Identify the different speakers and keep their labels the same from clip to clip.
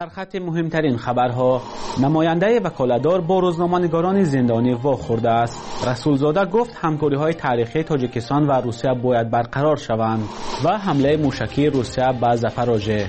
Speaker 1: در خط مهمترین خبرها، نماینده وکالتدار با روزنامه‌نگاران زندانی واخورده است. رسولزاده گفت همکاری‌های تاریخی تاجیکستان و روسیه باید برقرار شوند. و حمله موشکی روسیه به زاپاروژه.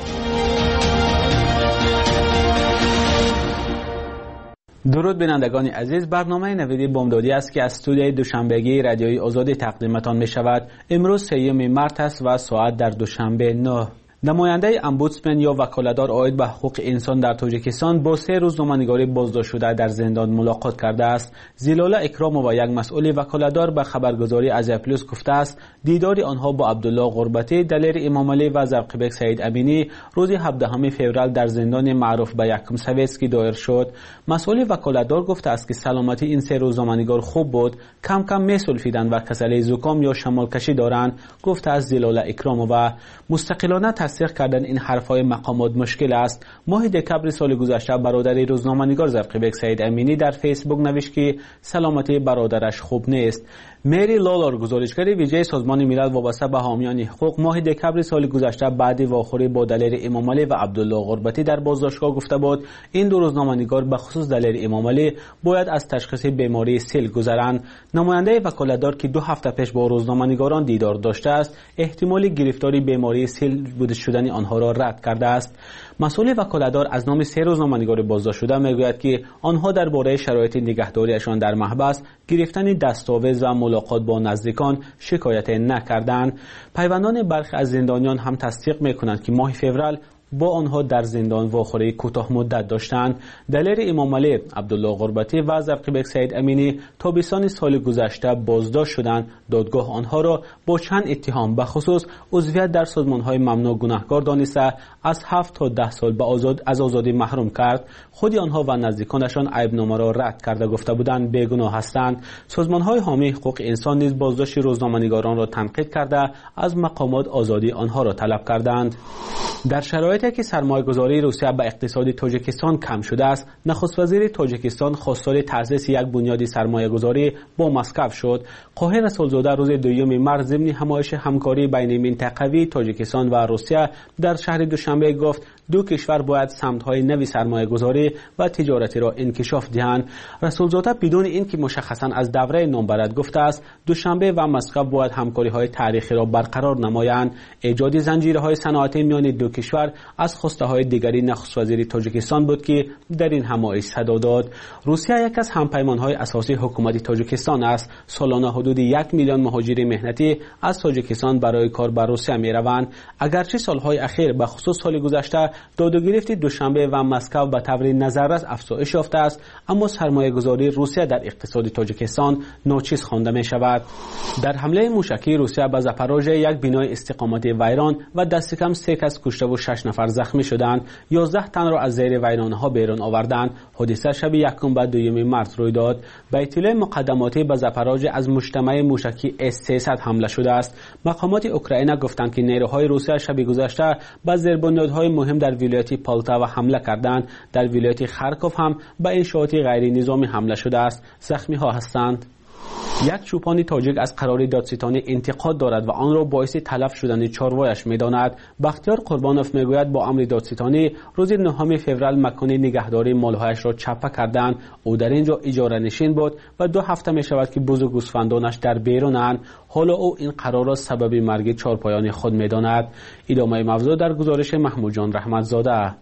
Speaker 1: درود بینندگان عزیز، برنامه نویدی بامدادی است که از استودیوی دوشنبگی رادیوی آزادی تقدیمتان می شود. امروز 3 مارس است و ساعت در دوشنبه 9. نماینده امبودسمن یا وکالتدار عاید به حقوق انسان در تاجیکستان با 3 روزنامه‌نگاری بازداشت شده در زندان ملاقات کرده است. زلاله اکرامووا، یک مسئول وکالتدار، به خبرگزاری آزیا پلوس گفته است دیدار آنها با عبدالله غربتی، دلیر امام علی و زرقیبک سعید امینی روز 17 فوریه در زندان معروف به یکم سویتسکی دایر شد. مسئول وکالتدار گفته است که سلامتی این 3 روزنامه‌نگار خوب بود، کم کم میسولفیدند و کسلی زکام یا شمالکشی دارند. گفته است زلاله اکرامووا. مستقلانه تصدیق کردن این حرفهای مقامات مشکل است. ماه دکبر سال گذشته برادر روزنامه‌نگار زرقیبک سعید امینی در فیسبوک نوشت که سلامتی برادرش خوب نیست. مری لالار، گزارشگر ویژه سازمان ملل وابسته به حامیان حقوق، ماه دکبر سال گذشته بعد واخوری با دلیر امام علی و عبدالله غربتی در بازداشتگاه گفته بود این 2 روزنامه‌نگار به خصوص دلیر امام علی باید از تشخیص بیماری سیل گذرند. نماینده وکالتدار که 2 هفته پیش با روزنامه‌نگاران دیدار داشته است، احتمال گرفتاری بیماری سیل بوده شدن آنها را رد کرده است. مسئول وکالتدار از نام 3 روزنامه‌نگار بازداشت شده میگوید که آنها درباره شرایط نگهداریشان در محبس، گرفتن دستاویز و ملاقات با نزدیکان شکایت نکردند. پیوندان برخی از زندانیان هم تصدیق میکنند که ماه فوریه با آنها در زندان واخوری کوتاه مدت داشتند. دلیر امام علی، عبدالله غربتی و زرقیبک سعید امینی تابستان سال گذشته بازداشت شدند. دادگاه آنها را با چند اتهام به خصوص عضویت در سازمان‌های ممنوع گناهکار دانسته از 7 تا 10 سال از آزادی محروم کرد. خود آنها و نزدیکانشان عیبنامه را رد کرده گفته بودند بیگناه هستند. سازمان‌های حامی حقوق انسان نیز بازداشت روزنامه‌نگاران را تنقید کرده از مقامات آزادی آنها را طلب کردند. در شرایطی که سرمایه‌گذاری روسیه به اقتصاد تاجیکستان کم شده است، نخست وزیر تاجیکستان خواستار تأسیس یک بنیاد سرمایه‌گذاری با مسکو شد. قاهر رسولزاده روز 2 مارس ضمن همایش همکاری بین منطقوی تاجیکستان و روسیه در شهر دوشنبه گفت 2 کشور باید سمت‌های نوی سرمایه‌گذاری و تجارتی را انکشاف دهند. رسولزاده بدون اینکه مشخصاً از دوره نام برد گفته است دوشنبه و مسکو باید همکاری‌های تاریخی را برقرار نمایند. ایجاد زنجیرهای صنعتی میان 2 کشور از خواسته‌های دیگری نخست وزیر تاجیکستان بود که در این همایش صدا داد. روسیه یک از همپیمان‌های اساسی حکومت تاجیکستان است. سالانه حدود 1 میلیون مهاجر مهنتی از تاجیکستان برای کار به روسیه می‌روند. اگرچه سال‌های اخیر به خصوص سال گذشته داد و گرفت دوشنبه و مسکو به طور نظررس افزایش یافته است، اما سرمایه‌گذاری روسیه در اقتصاد تاجیکستان ناچیز خوانده می‌شود. در حمله موشکی روسیه به زاپاروژه یک بنای استقامتی ویران و دست کم 3 کس کشته و 6 نفر زخمی شدند. 11 تن را از زیر ویرانها بیرون آوردند. حادثه شب 1 و 2 مارس روی داد. به اطلاع مقدماتی به زاپاروژه از مجتمع موشکی S-300 حمله شده است. مقامات اوکراین گفتند که نیروهای روسیه شب گذشته به زیربنیادهای مهم در ولایت پالتاوا حمله کردند. در ولایت خارکوف هم به انشاءات غیر نظامی حمله شده است. زخمی ها هستند. یک چوپان تاجیک از قرار دادستانی انتقاد دارد و آن را باعث تلف شدن چاروایش می‌داند. بختیار قربانوف میگوید با امر دادستانی روز 9 فوریه مکان نگهداری مالهایش را چپه کردند. او در اینجا اجاره نشین بود و 2 هفته می‌شود که بز و گوسفندانش در بیرونند. حالا او این قرار را سبب مرگ چارپایان خود می‌داند. ادامه موضوع در گزارش محمود جان رحمتزاده.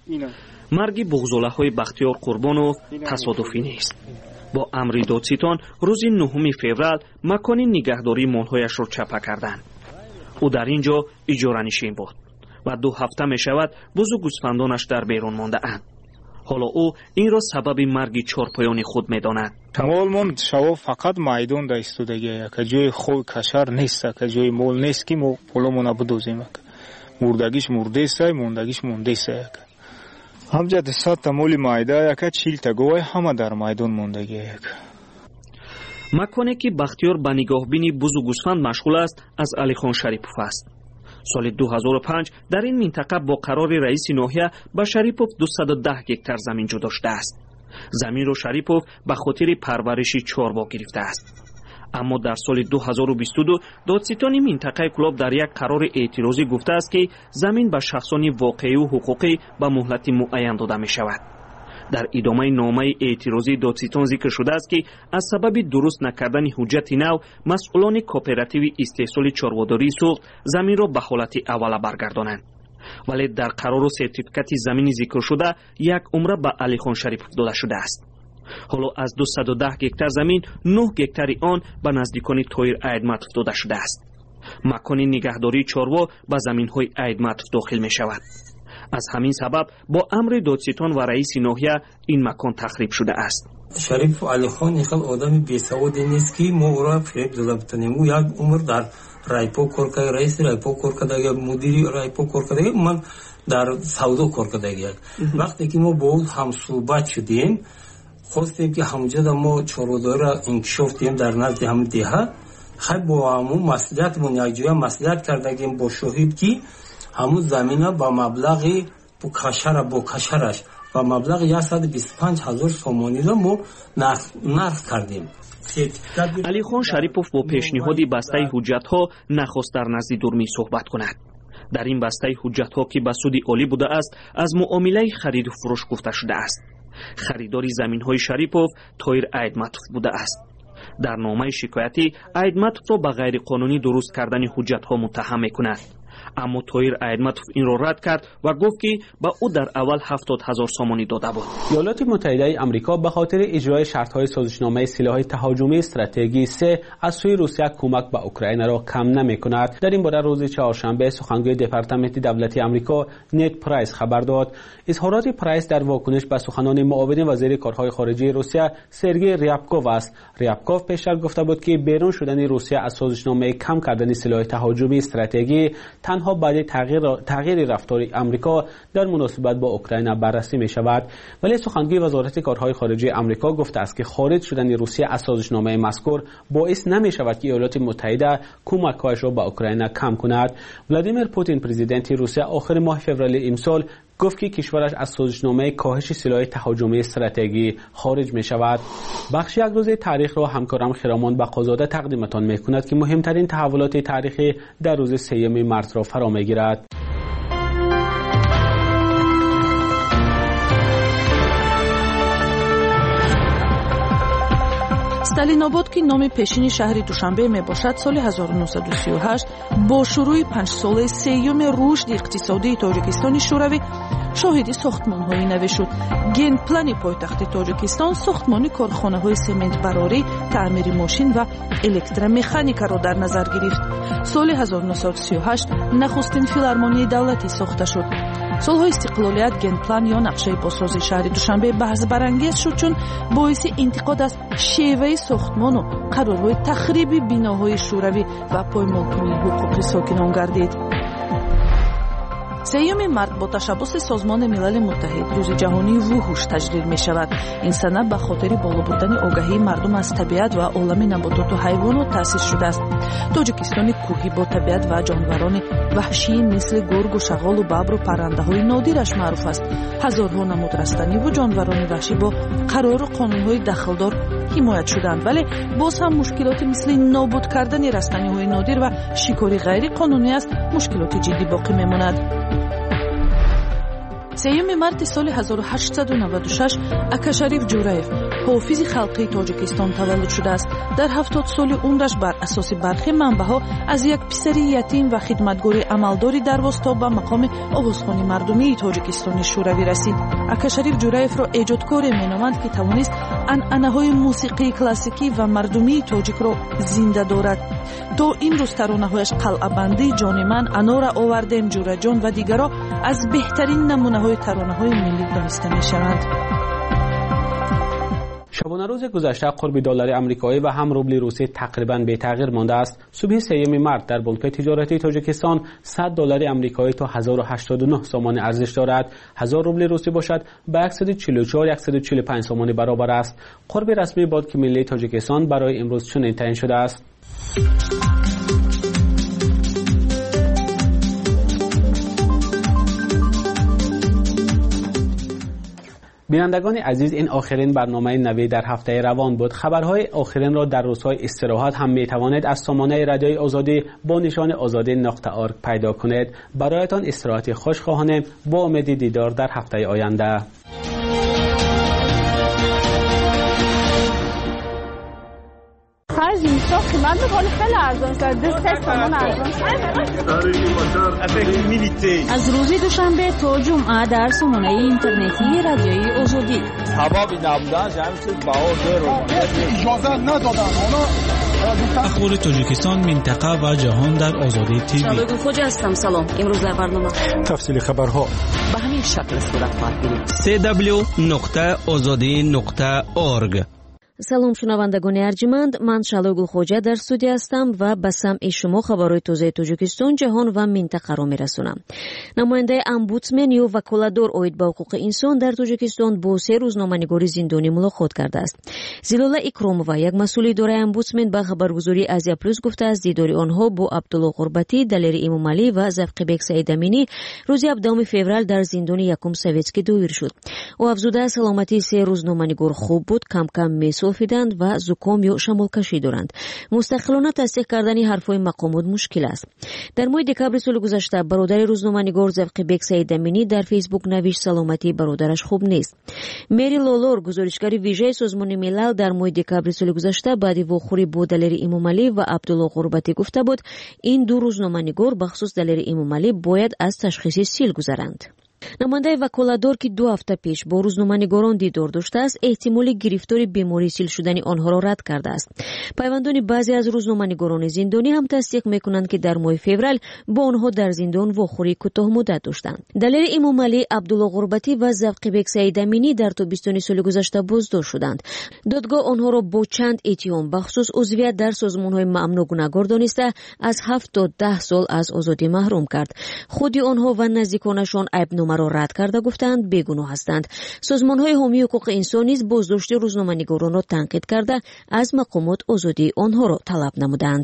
Speaker 2: مرگ بغض‌الله‌های بختیار قربانوف تصادفی نیست. با امر دادستان روز 9 فوریه مکان نگهداری مالهایش را چپه کردند. او در اینجا اجاره نشین بود و 2 هفته می شود بز و گوسفندانش در بیرون مانده اند. حالا او این را سبب مرگ چارپایان خود می داند.
Speaker 3: مال شما فقط میدان دا ایستادگی که جای خوی کشر نیست، که جای مال نیست که ما پولمون بدوزیم. مردگیش مرده است، موندگیش مونده است. همجا 100 تا مولی مایده یک 40 تا گواه همه در میدان موندگی یک.
Speaker 2: مکانی که بختیار به نگاهبینی بز و گوسفند مشغول است از علیخان شریپوف است. سال 2005 در این منطقه با قرار رئیس ناحیه به شریپوف 210 هکتار زمین جدا شده است. زمین را شریپوف به خاطر پرورش چاروا گرفته است. аммо дар соли 2022 додситони минтақаи клуб дар як қарори эътирозӣ гуфтааст ки замин ба шахсони воқеиву ҳуқуқӣ ба муҳлати муайян дода мешавад. дар идомаи номаи эътирозии додситон зикр шудааст ки аз сабаби дуруст накардани ҳуҷҷати нав масъулони кооперативи истеҳсоли чорводории суғд заминро ба ҳолати аввала баргардонанд. вале дар қарору сертификати замини зикршуда як умра ба Алихон Шарипов дода шудааст. ҳоло аз 210 гектар замин 9 гектари он ба наздикони Тоир Айдматов дода шудааст. макони нигаҳдории чорво ба заминҳои Айдматов дохил мешавад. аз ҳамин сабаб бо амри додситон ва раиси ноҳия ин макон тахриб шудааст.
Speaker 4: Шарипов Алихон ихел одами бесаводе нест ки мо ӯро фиреб дода битонем. ӯ як умр дар райпо кор кард, раиси райпо кор кардаги, мудири райпо кор кардаги, ман дар савдо кор кардаги. вақте ки мо бо ӯ ҳамсӯҳбат шудем, хостем ки ҳамҷода мо чорводориро инкишоф дием дар назди ҳам деҳа, хай бо ҳамун маслиҳатмон якҷоя маслиҳат кардагем бо шоҳид ки ҳамун замина ба маблағи бо кашараш ба маблағи 125,000 сомониро мо нарх кардем.
Speaker 2: Алихон Шарипов бо пешниҳоди бастаи ҳуҷҷатҳо нахост дар назди дурмӣ суҳбат кунад. дар ин бастаи ҳуҷҷатҳо ки ба суди олӣ будааст, аз муомилаи хариду фурӯш гуфта шудааст. харидори заминҳои Шарипов Тоир Айдматов будааст. дар номаи шикоятӣ Айдматовро ба ғайриқонунӣ дуруст кардани ҳуҷҷатҳо муттаҳам мекунад. аммо Тоир Айдматов инро рад кард ва гуфт ки ба ӯ дар аввал 70,000 сомонӣ дода буд.
Speaker 1: ایالات متحده آمریکا به خاطر اجرای شرط‌های سازشنامه سلاح تهاجمی استراتژی 3 از سوی روسیه کمک به اوکراین را کم نمی‌کند. در این باره روز چهارشنبه سخنگوی دپارتمنت دولتی آمریکا نت پرایس خبر داد. اظهارات پرایس در واکنش به سخنان معاون وزیر کارهای خارجه روسیه سرگئی ریابکوف است. ریابکوف پیشتر گفته بود که بیرون شدن روسیه از سازشنامه کم کردن سلاح تهاجمی استراتژی تنها بعد تغییر رفتار آمریکا در مناسبت با اوکراین بررسی می شود. ولی سخنگوی وزارت کارهای خارجه آمریکا گفته است که خارج شدن روسیه از سازشنامه مذکور باعث نمی شود که ایالات متحده کمک‌هایش را به اوکراین کم کند. ولادیمیر پوتین پرزیدنت روسیه آخر ماه فوریه امسال گفت که کشورش از سازشنامه کاهش سلاح تهاجمی استراتژی خارج می شود. بخش یک روزه تاریخ را همکارم خرامان بقازاده تقدیمتان می کند که مهمترین تحولات تاریخی در روز 3 مارس را فرا می گیرد.
Speaker 5: сталинобод ки номи пешини шаҳри душанбе мебошад, соли 1938 бо шурӯи 5 солаи сеюми рушди иқтисодии тоҷикистони шӯравӣ шоҳиди сохтмонҳои наве шуд. генплани пойтахти тоҷикистон сохтмони корхонаҳои сементбарорӣ, таъмири мошин ва электромеханикаро дар назар гирифт. соли 1938 нахустин филармонияи давлатӣ сохта шуд. солҳои истиқлолият генплан ё нақшаи босозии шаҳри душанбе баҳсбарангез шуд, чун боиси интиқод аз шеваи сохтмону қарорҳои тахриби биноҳои шӯравӣ ва поймолкунии ҳуқуқи сокинон гардид. 3 март бо ташаббуси созмони милали муттаҳид рӯзи ҷаҳонии вуҳуш таҷлил мешавад. ин сана ба хотири боло бурдани огаҳии мардум аз табиат ва олами набототу ҳайвонот таъсис шудааст. тоҷикистони кӯҳӣ бо табиат ва ҷонварони ваҳшӣ мисли гургу шағолу бабру паррандаҳои нодираш маъруф аст. ҳазорҳо намуд растаниву ҷонварони ваҳшӣ бо қарору қонунҳои дахлдор ҳимоят шуданд, вале боз ҳам мушкилоти мисли нобуд кардани растаниҳои нодир ва шикори ғайриқонунӣ аст мушкилоти ҷиддӣ боқӣ мемонад. 3 марти соли 1896 Акашариф Ҷураев ҳофизи халқии Тоҷикистон таваллуд шудааст. дар 70 соли умраш бар асоси бархи манбаъҳо аз як писари ятим ва хидматгори амалдори дарвозтоб ба мақоми овозхони мардумии Тоҷикистони шӯравӣ расид. Акашариф Ҷураевро эҷодкоре меноманд, ки тавонист анъанаҳои мусиқии классикӣ ва мардумии тоҷикро зинда дорад. то имрӯз таронаҳояш қалъабандӣ, ҷони ман, анора овардем, ҷураҷон ва дигаро аз беҳтарин намунаҳои таронаҳои миллӣ дониста мешаванд.
Speaker 1: شبانه روز گذشته قرب دلار آمریکایی و هم روبل روسی تقریباً به تغییر مانده است. صبح 3 مارس در بانک تجارتی تاجیکستان $100 آمریکایی تا 1089 سوم ارزش دارد. 1000 روبل روسی باشد به 144-145 سوم برابر است. قرب رسمی بانک ملی تاجیکستان برای امروز چنین تعیین شده است. بینندگان عزیز، این آخرین برنامه نوی در هفته روان بود. خبرهای آخرین را در روزهای استراحت هم می توانید از سامانه رادیوی آزادی با نشان azadi.org پیدا کنید. برایتان استراحت خوشخواهانه، با امید دیدار در هفته آینده.
Speaker 6: خرج این ساخت من به خیلی ارزان است. دست سامان ارزان
Speaker 7: از روز دوشنبه تا جمعه در سامانه اینترنتی رادیوی آزادی.
Speaker 8: سبب نبودن جمعیت باور اجازه ندادن.
Speaker 9: اخبار تاجیکستان، منطقه و جهان در آزادی تیوی.
Speaker 10: شالوگل خوجا هستم. سلام. امروز در برنامه
Speaker 11: تفصیل خبرها
Speaker 10: به همین شکل صورت خواهد گرفت.
Speaker 12: www.azadi.org.
Speaker 13: سلام شنوندگان ارجمند، من شالوگل خوجا در استودیو هستم و به سمع شما خبرهای تازه تاجیکستان، جهان و منطقه را میرسونم. نماینده امبودسمن یا وکالتدار اوید به حقوق انسان در تاجیکستان با 3 روزنامه‌نگار زندانی ملاقات کرده است. زلاله اکرامова، یک مسئول اداره امبودسمن، به خبرگزاری آزیا پلوس گفته است دیداری آنها با عبدالله قربتی، دلیر امامعلی و زفقبک سعیدامینی روز 17 فوریه در زندان یکم سویتسکی دایر شد. او افزوده سلامتی 3 روزنامه‌نگار خوب بود، کم کم می‌سوفیدند و زکام یا شمالکشی دارند. مستقلانه تصدیق کردن حرف‌های مقامات مشکل است. در ماه دکبر سال گذشته برادر روزنامه‌نگار زفقبک سعیدامینی در فیسبوک نوشت سلامتی برادرش خوب نیست. مری لولور، گزارشگر ویژه سازمان ملل، در ماه دکبر سال گذشته بعد واخوری با دلیر امامعلی و عبدالله قربتی گفته بود این 2 روزنامه‌نگار بخصوص دلیر امامعلی باید از تشخیص سیل گذرند. نماینده وکالتدار که 2 هفته پیش با روزنامه‌نگاران دیدار داشته است، احتمال گرفتاری بیماری سیل شدن آنها را رد کرده است. پیوندان بعضی از روزنامه‌نگاران زندانی هم تصدیق می‌کنند که در ماه فوریه با آنها در زندان واخوری کوتاه مدت داشتند. دلیر امامعلی، عبدالله قربتی و زفقبک سعیدامینی در تابستان سال گذشته بازداشت شدند. دادگاه آنها را با چند اتهام بخصوص عضویت در سازمان‌های ممنوع گناهکار دانسته از 7 تا 10 سال از آزادی محروم کرد. خود آنها و نزدیکانشان عیب‌نامه را رد کرده گفتند بیگناه هستند. سازمان‌های حامی حقوق انسان نیز بازداشت روزنامه‌نگاران را تنقید کرده از مقامات آزادی آنها را طلب نمودند.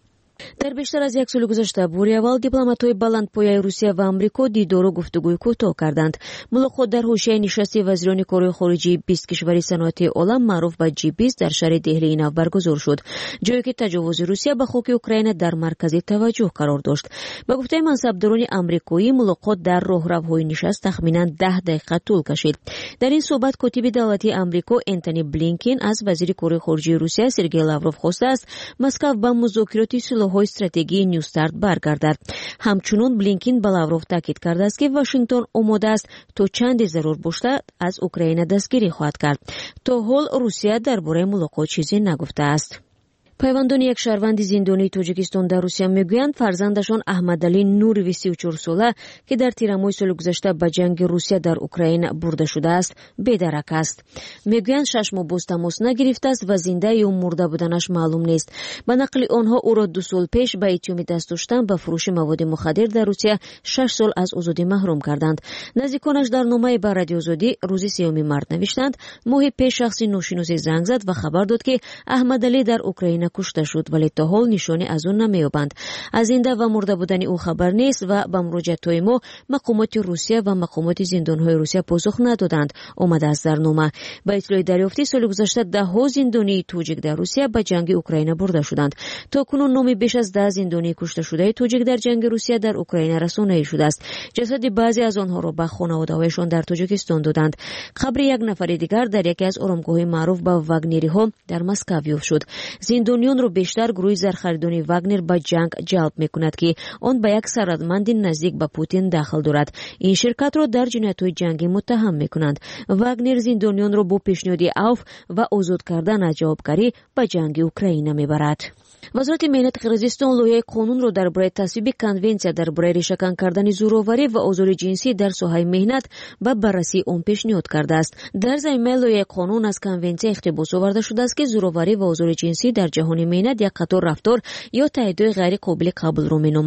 Speaker 13: در بیشتر از 1 سال گذشته باری اول دیپلمات‌های بلندپایه روسیه و آمریکا دیدار و گفتگوی کوتاه کردند. ملاقات در حوزه نشست وزیران کارهای خارجی 20 کشور صنعتی عالم معروف به G20 در شهر دهلی نو برگزار شد، جایی که تجاوز روسیه به خاک اوکراین در مرکز توجه قرار داشت. به گفته منصبداران آمریکایی، ملاقات در راهروهای نشست تخمیناً 10 دقیقه طول کشید. در این صحبت کاتب دولتی آمریکا انتونی بلینکن از وزیر کارهای خارجه روسیه سرگئی لاوروف خواسته است مسکو به مذاکرات های استراتژی نیو استارت برگردد. همچنین بلینکن به لاوروف تاکید کرده است که واشنگتن آماده است تا چند ضرور باشد از اوکراین دستگیری خواهد کرد. تا حال روسیه درباره ملاقات چیزی نگفته است. پیوندان یک شهروند زندانی تاجیکستان در روسیه میگویند فرزندشان احمدعلی نوری 34 ساله که در تیر ماه سال گذشته به جنگ روسیه در اوکراین برده شده است بی‌درک است. میگویند 6 ماه باز تماس نگرفته است و زنده یا مرده بودنش معلوم نیست. به نقل آنها او را 2 سال پیش به اتهام دست داشتن به فروش مواد مخدر در روسیه 6 سال از آزادی محروم کردند. نزدیکانش در نامه به رادیو آزادی روز 3 مارس نوشتند ماه پیش شخصی ناشناسی زنگ زد و خبر داد که احمدعلی در اوکراین کشته شد، ولی تا حال نشانی از اون نمی‌یابند. از زنده و مرده بودن او خبر نیست و به مراجعه‌های ما مقامات روسیه و مقامات زندان‌های روسیه پاسخ ندادند. آمده است در نامه. با اطلاع دریافتی سال گذشته 10 زندانی تاجیک در روسیه به جنگ اوکراین برده شدند. تا کنون نام بیش از 10 زندانی کشته شده تاجیک در جنگ روسیه در اوکراین رسانه‌ای شده است. جسد بعضی از آنها را به خانواده‌هایشان در تاجیکستان دادند. قبر یک نفر دیگر در یکی از آرامگاه‌های معروف به واگنری‌ها در مسکو یافت شد. زندانیان را بیشتر گروه زرخریدانی واگنر به جنگ جلب می‌کند که آن به یک سردمند نزدیک به پوتین دخل دارد. این شرکت را در جنایت‌های جنگی متهم می‌کنند. واگنر زندانیان را با پیشنهاد عفو و آزاد کردن از جوابکاری به جنگ اوکراین می‌برد. وزارت مهنت قرقیزستان لایحه قانون را درباره تصویب کنونسیا درباره ریشه‌کن کردن زورآوری و آزار جنسی در ساحه مهنت به بررسی آن پیشنهاد کرده است. در زمینه لایحه قانون از کنونسیا اقتباس آورده شده است که زورآوری و آزار جنسی در جهان مهنت یک قطار رفتار یا تعهدات غیر قابل قبول را مینامند.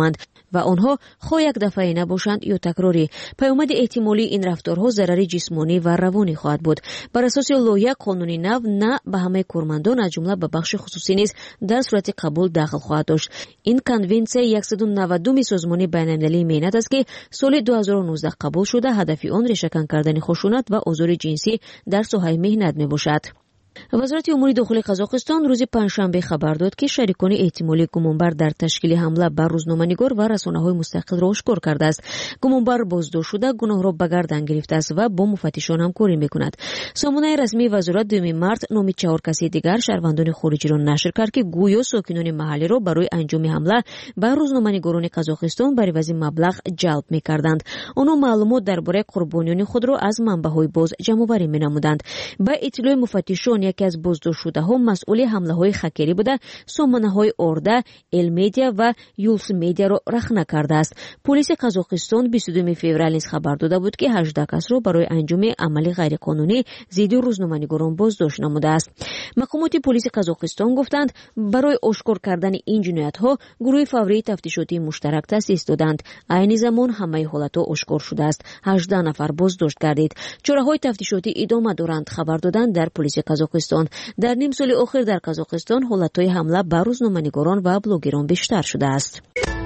Speaker 13: و آنها خواه یک دفعه نباشند یا تکراری. پیامد احتمالی این رفتارها ضرری جسمانی و روانی خواهد بود. بر اساس لایحه قانونی نو نه به همه کارمندان از جمله به بخش خصوصی نیز در صورت قبول داخل خواهد داشت. این کنونسیه 192 سازمان بین‌المللی مهنت است که سال 2019 قبول شده. هدف آن ریشه‌کن کردن خشونت و آزار جنسی در ساحه مهنت میباشد. وزارت امور داخلی قزاقستان روز پنجشنبه خبر داد که شریکان احتمالی گمانبر در تشکیل حمله بر روزنامه‌نگار و رسانه‌های مستقل را آشکار کرده است. گمانبر بازداشت شده گناه را به گردن گرفته است و با مفتشان همکاری می‌کند. سامانه رسمی وزارت 2 مارس نام 4 کسی دیگر شهروندان خارجی را نشر کرد که گویا ساکنان محلی را برای انجام حمله بر روزنامه‌نگاران قزاقستان برای عوض مبلغ جلب می‌کردند. آنها معلومات درباره قربانیان خود را از منبع‌های باز جمع‌آوری می‌نمودند. با اطلاع مفتشان یکی از بازداشت شده‌ها مسئول حمله‌های خکری بوده. سامانه‌های ارده، المدیا و یولس مدیا را رخنه کرده است. پلیس قزاقستان 22 فوریه نیز خبر داده بود که 18 کس را برای انجام عمل غیرقانونی ضد روزنامه‌نگاران بازداشت نموده است. مقامات پلیس قزاقستان گفتند برای آشکار کردن این جنایت‌ها گروه فوری تفتیشاتی مشترک تأسیس دادند. عین زمان همه حالت‌ها آشکار شده است. 18 نفر بازداشت گردید. چاره‌های تفتیشاتی ادامه دارند. خبر دادند در پلیس قزاقستان در نیم سال اخیر در قزاقستان حالت‌های حمله بر روزنامه‌نگاران و بلاگران بیشتر شده است.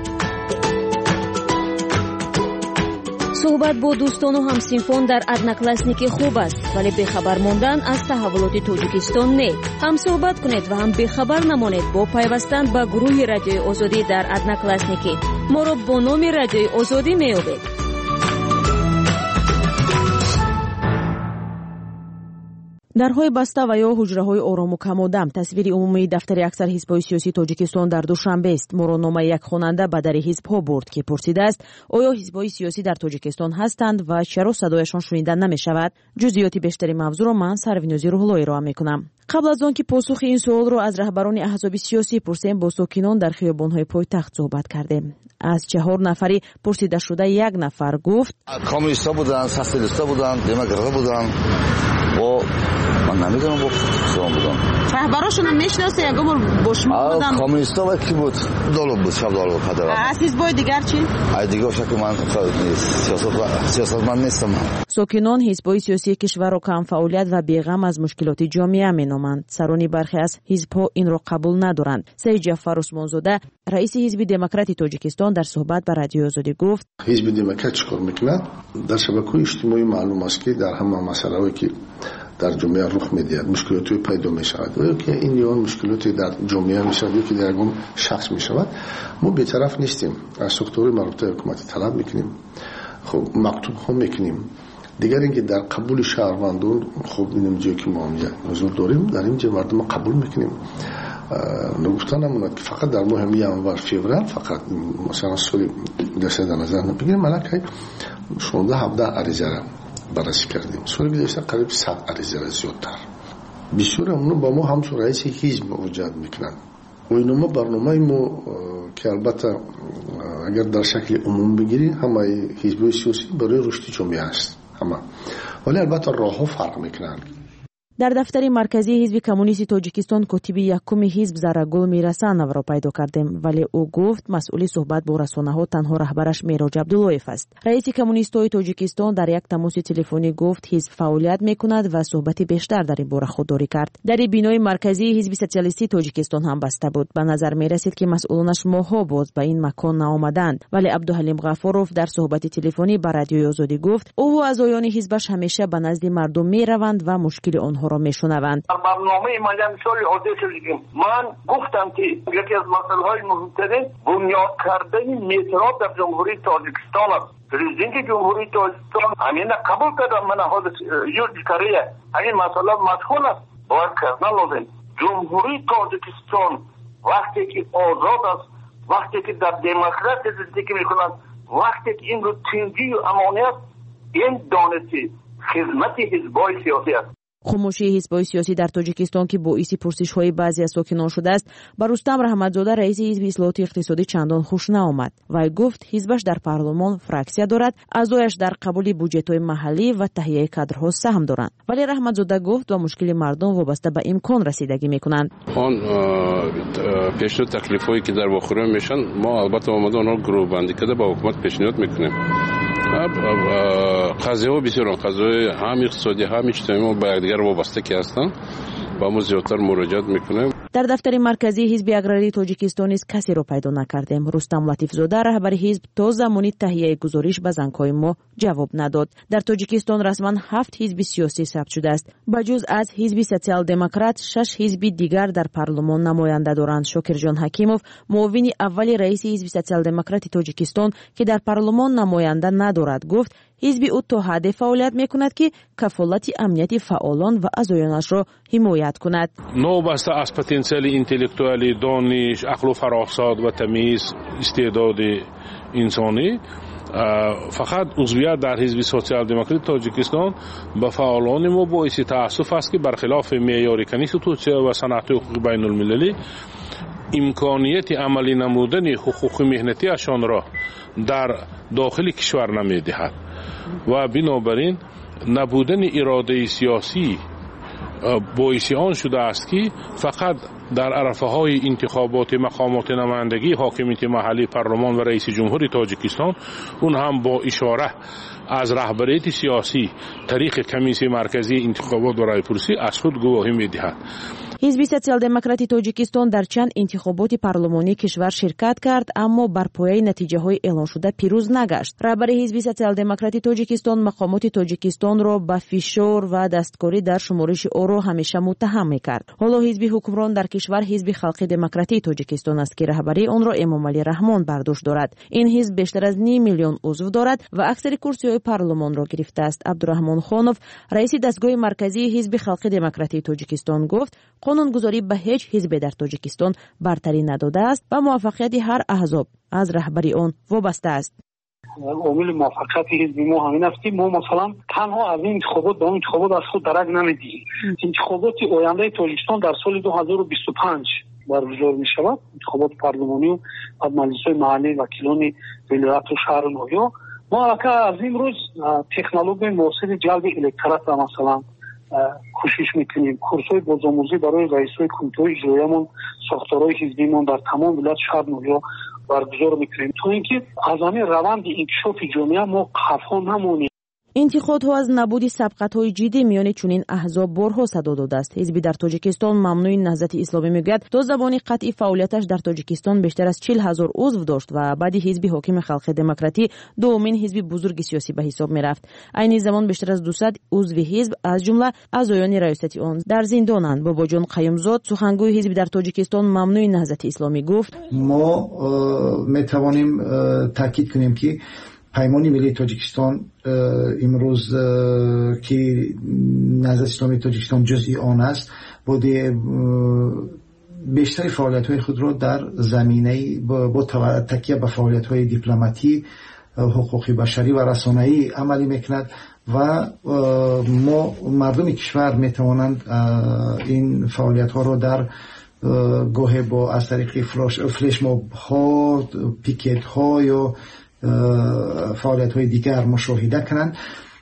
Speaker 13: صحبت با دوستان و همسنفان در ادناکلاسنیکی خوب است، ولی بخبر ماندن از تحولات تاجیکستان نه. هم صحبت کنید و هم بخبر نمانید با پیوستن به گروه رادیوی آزادی در ادناکلاسنیکی. ما را با نام رادیوی آزادی می‌یابید. درهای بسته و یا حجره‌های آرام و کم و دم تصویر عمومی دفتر اکثر حزب‌های سیاسی تاجیکستان در دوشنبه است. مراننامه یک خواننده به در حزب‌ها برد که پرسیده است آیا حزب‌های سیاسی در تاجیکستان هستند و چرا صدایشان شنیده نمی‌شود. جزئیات بیشتری موضوع را من سروینوزی روح‌اللهی ارائه می‌کنم. قبل از آن که پاسخ این سوال را از رهبران احزاب سیاسی پرسیم، با ساکنان در خیابان‌های پایتخت صحبت کردیم. از 4 نفری پرسیده شده 1 نفر گفت
Speaker 11: کمونیست‌ها بودند، سوسیالیست‌ها بودند، دموکرات‌ها بودند. و من نمیدونم با کدام بودن.
Speaker 5: رهبراشون هم میشناسه یا گم با شما بودن؟
Speaker 11: کمونیستا و کی بود؟ دولت بود، شب دولت پدر.
Speaker 5: از حزبای دیگر چی؟
Speaker 11: ای دیگه شکل من سیاستمند نیستم.
Speaker 5: ساکنان حزبای سیاسی کشور را کم فعالیت و بیغم از مشکلات جامعه مینامند. سران برخی از حزب‌ها این را قبول ندارند. سید جعفر عثمانزاده رئیس حزب دموکرات تاجیکستان در صحبت با رادیو آزادی گفت
Speaker 12: حزب دموکرات چیکار میکنه؟ در شبکه‌های اجتماعی معلوم است که در همه مسائلی که در جامعه رخ میده مشکلاتی پیدا میشود و که این یون مشکلاتی در جامعه میشود که در گم شخص میشود. ما بی‌طرف نیستیم. از ساختار مربوطه حکومت طلب میکنیم. خب مکتوب ها میکنیم. دیگر اینکه در قبول شهروندان خب اینم جایی که ما حضور داریم در اینجا مردم قبول میکنیم. نگفتن نموند که فقط در ماه ینور فوریه فقط مثلا سال دسته در نظر نبگیریم ملک 16-17 عریضه را بررسی کردیم. سال گذشته قریب 100 عریضه را زیادتر. بسیار اونو با ما همچون رئیس حزب موجود میکنن. و اینو برنامه ما که البته اگر در شکل عموم بگیری همه حزب سیاسی برای رشد جامعه است همه، ولی البته راه‌ها فرق میکنن.
Speaker 5: در دفتر مرکزی حزب کمونیست تاجیکستان کاتب یکم حزب زرگل میرسانov را پیدا کردیم، ولی او گفت مسئول صحبت با رسانه‌ها تنها رهبرش میراج عبداللهیف است. رئیس کمونیست‌های تاجیکستان در یک تماس تلفنی گفت حزب فعالیت میکند و صحبت بیشتر در این باره خودداری کرد. در بینای مرکزی حزب سوسیالیستی تاجیکستان هم بسته بود. به نظر میرسید که مسئولانش ماه‌ها باز به این مکان نآمدند، ولی عبدالحلیم غفاروف در صحبت تلفنی با رادیوی آزادی گفت او و اعضایان حزبش همیشه به نزد مردم میروند و مشکل آنها را میشنوند.
Speaker 14: برنامه من سال حادث دیدیم. من گفتم که یکی از مسائل مهمترین بنیاد کردن میتراب در جمهوری تاجیکستان است. پرزیدنت جمهوری تاجیکستان همین قبول کرده من حادث یو کریه همین مسئله مشغول است. باید کردن لازم. جمهوری تاجیکستان وقتی که آزاد است، وقتی که در دموکراسی زندگی میکنند، وقتی که این رو تنگی و امانیت این دانستی خدمت حزبای سیاسی است.
Speaker 15: خاموشی حزب‌های سیاسی در تاجیکستان که باعث پرسش‌های بعضی از ساکنان شده است، با رستم رحمتزاده رئیس حزب اصلاحات اقتصادی چندان خوش نآمد. وی گفت حزبش در پارلمان فراکسیا دارد، اعضایش در قبول بودجه‌های محلی و تهیه کادرها سهم دارند. ولی رحمتزاده گفت با مشکل مردم وابسته به امکان رسیدگی می‌کنند.
Speaker 16: آن پیشنهاد تکلیفایی که در واقع میشن، ما البته آماده آنها گروه بندی کرده با حکومت پیشنهاد میکنیم. قضیه‌ها بسیار قضیه هم اقتصادی هم اجتماعی با یکدیگر وابسته که هستند و ما زیادتر مراجعت میکنیم. در
Speaker 15: دفتر مرکزی حزب اگراری تاجیکستان نیز کسی را پیدا نکردیم. رستم لطیفزاده رهبر حزب تا زمانی تهیه گزارش به زنگ‌های ما جواب نداد. در تاجیکستان رسما 7 حزب سیاسی ثبت شده است. بجز از حزب سوسیال دموکرات 6 حزب دیگر در پارلمان نماینده دارند. شاکرجان حکیموف معاون اول رئیس حزب سوسیال دموکرات تاجیکستان که در پارلمان نماینده ندارد گفت حزب او تا حد فعالیت میکند که کفالت امنیت فعالان و اعضایانش را حمایت کند.
Speaker 17: نوبسته از پتانسیل اینتלקتوالی، دانش، عقل و فراسد و تمیز استعداد انسانی فقط عضویت در حزب سوسیال دموکرات تاجیکستان به فعالان ما باعث تأسف است که برخلاف معیار کنستیتوسی و صنعت حقوق بین المللی امکانیت عملی نمودن حقوق مهنتی اشان را در داخل کشور نمیدهد و بنابراین نبودن اراده سیاسی باعث آن شده است که فقط در عرصه های انتخابات مقامات نمایندگی، حاکمیت محلی، پارلمان و رئیس جمهور تاجیکستان، اون هم با اشاره از رهبریت سیاسی طریق کمیسیون مرکزی انتخابات و رایپرسی از خود گواهی می‌دهد.
Speaker 15: حزب سوسیال دموکرات تاجیکستان در چند انتخابات پارلمانی کشور شرکت کرد اما بر پایه نتیجه‌های اعلام شده پیروز نگشت. رهبر حزب سوسیال دموکرات تاجیکستان مقامات تاجیکستان را به فشار و دستکاری در شمارش آرا همیشه متهم می‌کرد. حالا حزب حکمران در کشور حزب خلق دموکراتی تاجیکستان است که رهبری آن را امامعلی رحمان بر دوش دارد. این حزب بیشتر از 9 میلیون عضو دارد و اکثر کرسی‌های پارلمان را گرفته است. عبدالرحمن خانوف رئیس دستگاه مرکزی حزب خلق دموکراتی تاجیکستان گفت قانونگذاری به هیچ حزب در تاجیکستان برتری نداده است و موفقیت هر احزاب از رهبری آن وابسته است.
Speaker 18: عامل موفقیت حزب ما همین است که ما مثلا تنها از این انتخابات به انتخابات از خود درک نمیدیم. انتخابات آینده تاجیکستان در سال 2025 برگزار می شود. انتخابات پارلمانی و مجلس‌های محلی وکیلان ولایت و شهر نویا. ما از امروز تکنولوژی معاصر جلب الکترات را مثلا کوشش میکنیم. کورس‌های بازآموزی برای رئیس‌های کمیته اجرایی‌مون، ساختارهای حزبیمون در تمام ولایت شهر نویا برگزار میکنیم تا اینکه از همین روند انکشاف جامعه ما خفا نمونیم.
Speaker 15: انتقادها از نبود سبقت‌های جدی میان چنین احزاب بارها صدا داده است. حزب در تاجیکستان ممنوع نهضت اسلامی میگوید تا زبان قطعی فعالیتش در تاجیکستان بیشتر از 40,000 عضو داشت و بعد حزب حاکم خلق دموکراتی دومین حزب بزرگ سیاسی به حساب میرفت. عین زمان بیشتر از 200 عضو حزب از جمله اعضایان ریاستی آن در زندانند. باباجان قیومزاد سخنگوی حزب در تاجیکستان ممنوع نهضت اسلامی گفت
Speaker 19: ما میتوانیم تاکید کنیم که پیمان ملی تاجیکستان امروز که نهضت اسلامی تاجیکستان جزئی آن است بوده بیشتر فعالیت‌های خود را در زمینه با تکیه به فعالیت‌های دیپلماتی، حقوق بشری و رسانه‌ای عملی میکند و ما مردم کشور میتوانند این فعالیت‌ها را در گاهی با از طریق فلش موب ها، پیکت ها یا فعالیت‌های دیگر مشاهده کنند.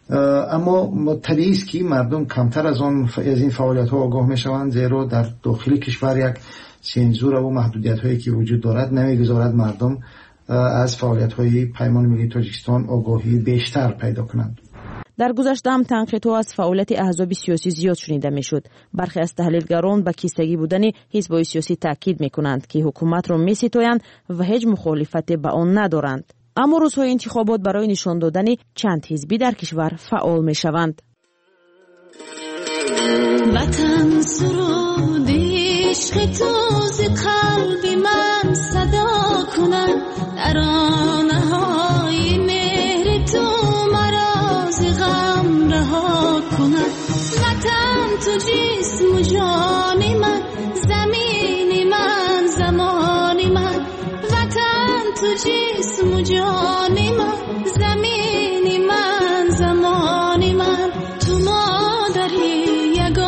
Speaker 19: اما طبیعی است که مردم کمتر از این فعالیت‌ها آگاه می‌شوند، زیرا در داخل کشور یک سنسور و محدودیت‌هایی که وجود دارد نمی‌گذارد مردم از فعالیت‌های پیمان ملی تاجیکستان آگاهی بیشتر پیدا کنند.
Speaker 15: در گذشته هم تنقیدها از فعالیت احزاب سیاسی زیاد شنیده میشد. برخی از تحلیلگران به کیستگی بودن حزب‌های سیاسی تاکید میکنند که حکومت را می‌ستایند و هیچ مخالفت به آن ندارند. اما روزهای انتخابات برای نشان دادن چند حزبی در کشور فعال میشوند.
Speaker 20: وطن سرود عشق تو ز قلب من صدا کند، ترانه‌های مهر تو مرا ز غم رها کند. وطن تو جسم و جان من، زمین من زمان من. وطن تو جسم و جان من، زمین من زمان من. تو مادری یگانه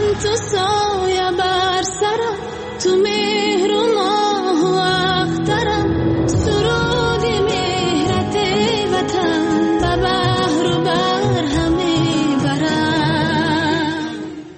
Speaker 20: تو سایه بر سرم تو مهر و ماه و اخترم سرود مهرت وطن به بحر و بر همه برم.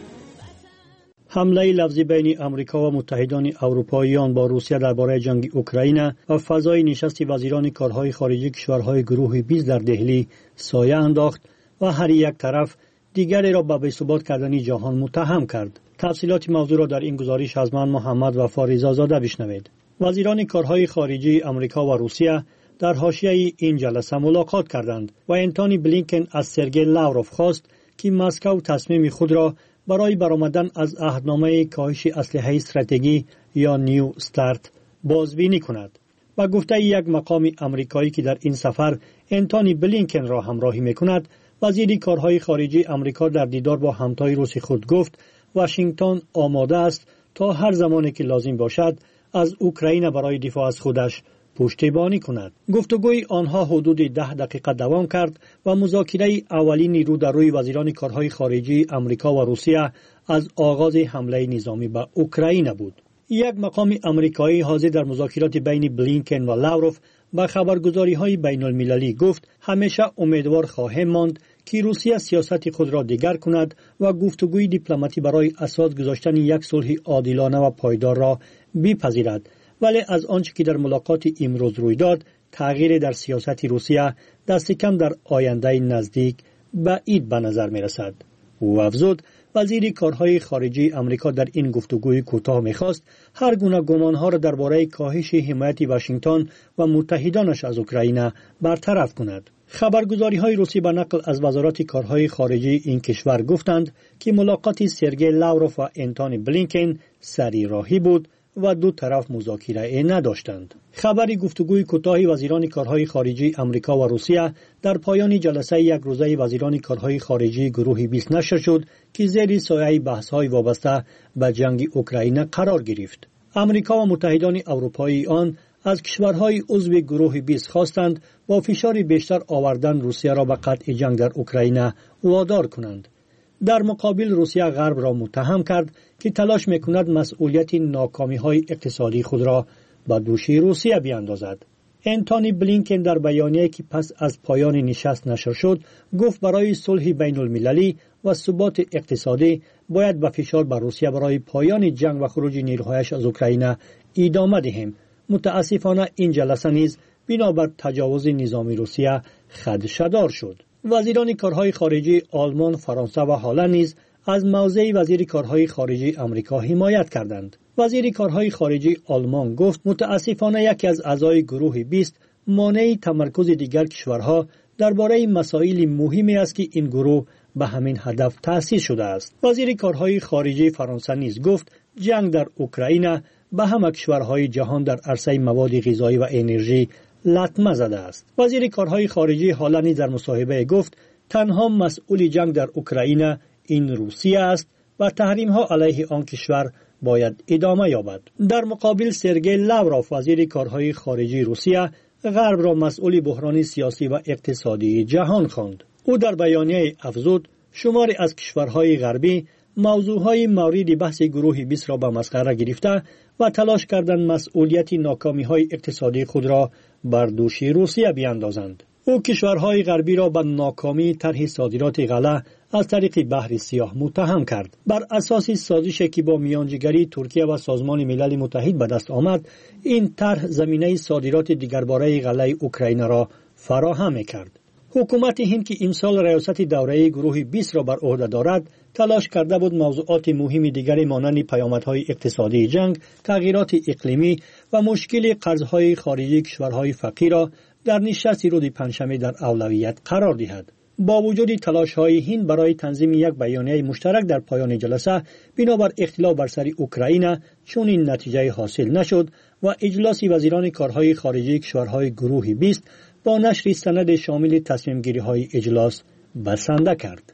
Speaker 21: حمله لفظی بین امریکا و متحدان اروپاییان با روسیه درباره جنگ اوکراین و فضای نشست وزیران کارهای خارجه کشورهای گروه 20 در دهلی سایه انداخت و هر یک طرف دیگری را به بی‌ثبات کردن جهان متهم کرد. تفصیلات موضوع را در این گزارش از من محمد وفا رضازاده بشنوید. وزیران کارهای خارجه امریکا و روسیه در حاشیه این جلسه ملاقات کردند و انتونی بلینکن از سرگئی لاوروف خواست که مسکو تصمیم خود را برای برآمدن از عهدنامه کاهش اسلحه استراتژی یا نیو استارت بازبینی کند. و گفته یک مقام امریکایی که در این سفر انتونی بلینکن را همراهی میکند، وزیر کارهای خارجه امریکا در دیدار با همتای روسی خود گفت واشنگتن آماده است تا هر زمانی که لازم باشد از اوکراین برای دفاع از خودش پشتیبانی کند. گفتگوی آنها حدود 10 دقیقه دوام کرد و مذاکره اولین رو در روی وزیران کارهای خارجه امریکا و روسیه از آغاز حمله نظامی به اوکراین بود. یک مقام امریکایی حاضر در مذاکرات بین بلینکن و لاوروف با خبرگزاری‌های بین‌المللی گفت همیشه امیدوار خواهیم ماند که روسیه سیاست خود را دیگر کند و گفتگوی دیپلماتی برای اساس گذاشتن یک صلح عادلانه و پایدار را بپذیرد، ولی از آنچه که در ملاقات امروز روی داد تغییر در سیاست روسیه دست کم در آینده نزدیک بعید به نظر می رسد. او افزود وزیر کارهای خارجه امریکا در این گفتگوی کوتاه می‌خواست هر گونه گمان‌ها را درباره کاهش حمایت واشنگتن و متحدانش از اوکراین برطرف کند. خبرگزاری‌های روسی به نقل از وزارت کارهای خارجه این کشور گفتند که ملاقات سرگئی لاوروف و انتونی بلینکن سری راهی بود و دو طرف مذاکره نداشتند. خبری گفتگوی کوتاه وزیران کارهای خارجه امریکا و روسیه در پایان جلسه یک روزه وزیران کارهای خارجه گروه 20 نشر شد که زیر سایه بحث‌های وابسته به جنگ اوکراین قرار گرفت. امریکا و متحدان اروپایی آن از کشورهای عضو گروه 20 خواستند با فشار بیشتر آوردن روسیه را به قطع جنگ در اوکراین وادار کنند. در مقابل روسیه غرب را متهم کرد که تلاش میکند مسئولیت ناکامی‌های اقتصادی خود را به دوش روسیه بیاندازد. انتونی بلینکن در بیانیه‌ای که پس از پایان نشست نشر شد گفت برای صلح بین‌المللی و ثبات اقتصادی باید به فشار بر روسیه برای پایان جنگ و خروج نیروهایش از اوکراین ادامه دهیم. متاسفانه این جلسه نیز بنابر تجاوز نظامی روسیه خدشه‌دار شد. وزیران کارهای خارجه آلمان، فرانسه و هلند نیز از موضع وزیر کارهای خارجه امریکا حمایت کردند. وزیر کارهای خارجه آلمان گفت متاسفانه یکی از اعضای گروه 20 مانع تمرکز دیگر کشورها درباره مسائل مهمی است که این گروه به همین هدف تأسیس شده است. وزیر کارهای خارجه فرانسه نیز گفت جنگ در اوکراین به همه کشورهای جهان در عرصه مواد غذایی و انرژی لطمه زده است. وزیر کارهای خارجه هلند در مصاحبه گفت تنها مسئول جنگ در اوکراین این روسیه است و تحریم‌ها علیه آن کشور باید ادامه یابد. در مقابل سرگئی لاوروف وزیر کارهای خارجه روسیه غرب را مسئول بحران سیاسی و اقتصادی جهان خواند. او در بیانیه افزود شماری از کشورهای غربی موضوعهای مورد بحث گروه 20 را به مسخره گرفته و تلاش کردند مسئولیت ناکامی‌های اقتصادی خود را بر دوش روسیه بیاندازند. او کشورهای غربی را به ناکامی طرح صادرات غله از طریق بحر سیاه متهم کرد. بر اساس سازشی که با میانجیگری ترکیه و سازمان ملل متحد به دست آمد، این طرح زمینه صادرات دیگرباره غله اوکراین را فراهم می‌کرد. حکومت هند که امسال ریاست دوره گروه 20 را بر عهده دارد، تلاش کرده بود موضوعات مهم دیگری مانند پیامدهای اقتصادی جنگ، تغییرات اقلیمی و مشکل قرضهای خارجی کشورهای فقیر را در نشست روز پنجشنبه در اولویت قرار دهد. با وجود تلاش‌های هند برای تنظیم یک بیانیه مشترک در پایان جلسه، بنابر اختلاف بر سر اوکراین چون این نتیجه حاصل نشد و اجلاس وزیران کارهای خارجی کشورهای گروه 20 با نشر سند شامل تصمیم گیری های اجلاس بسنده کرد.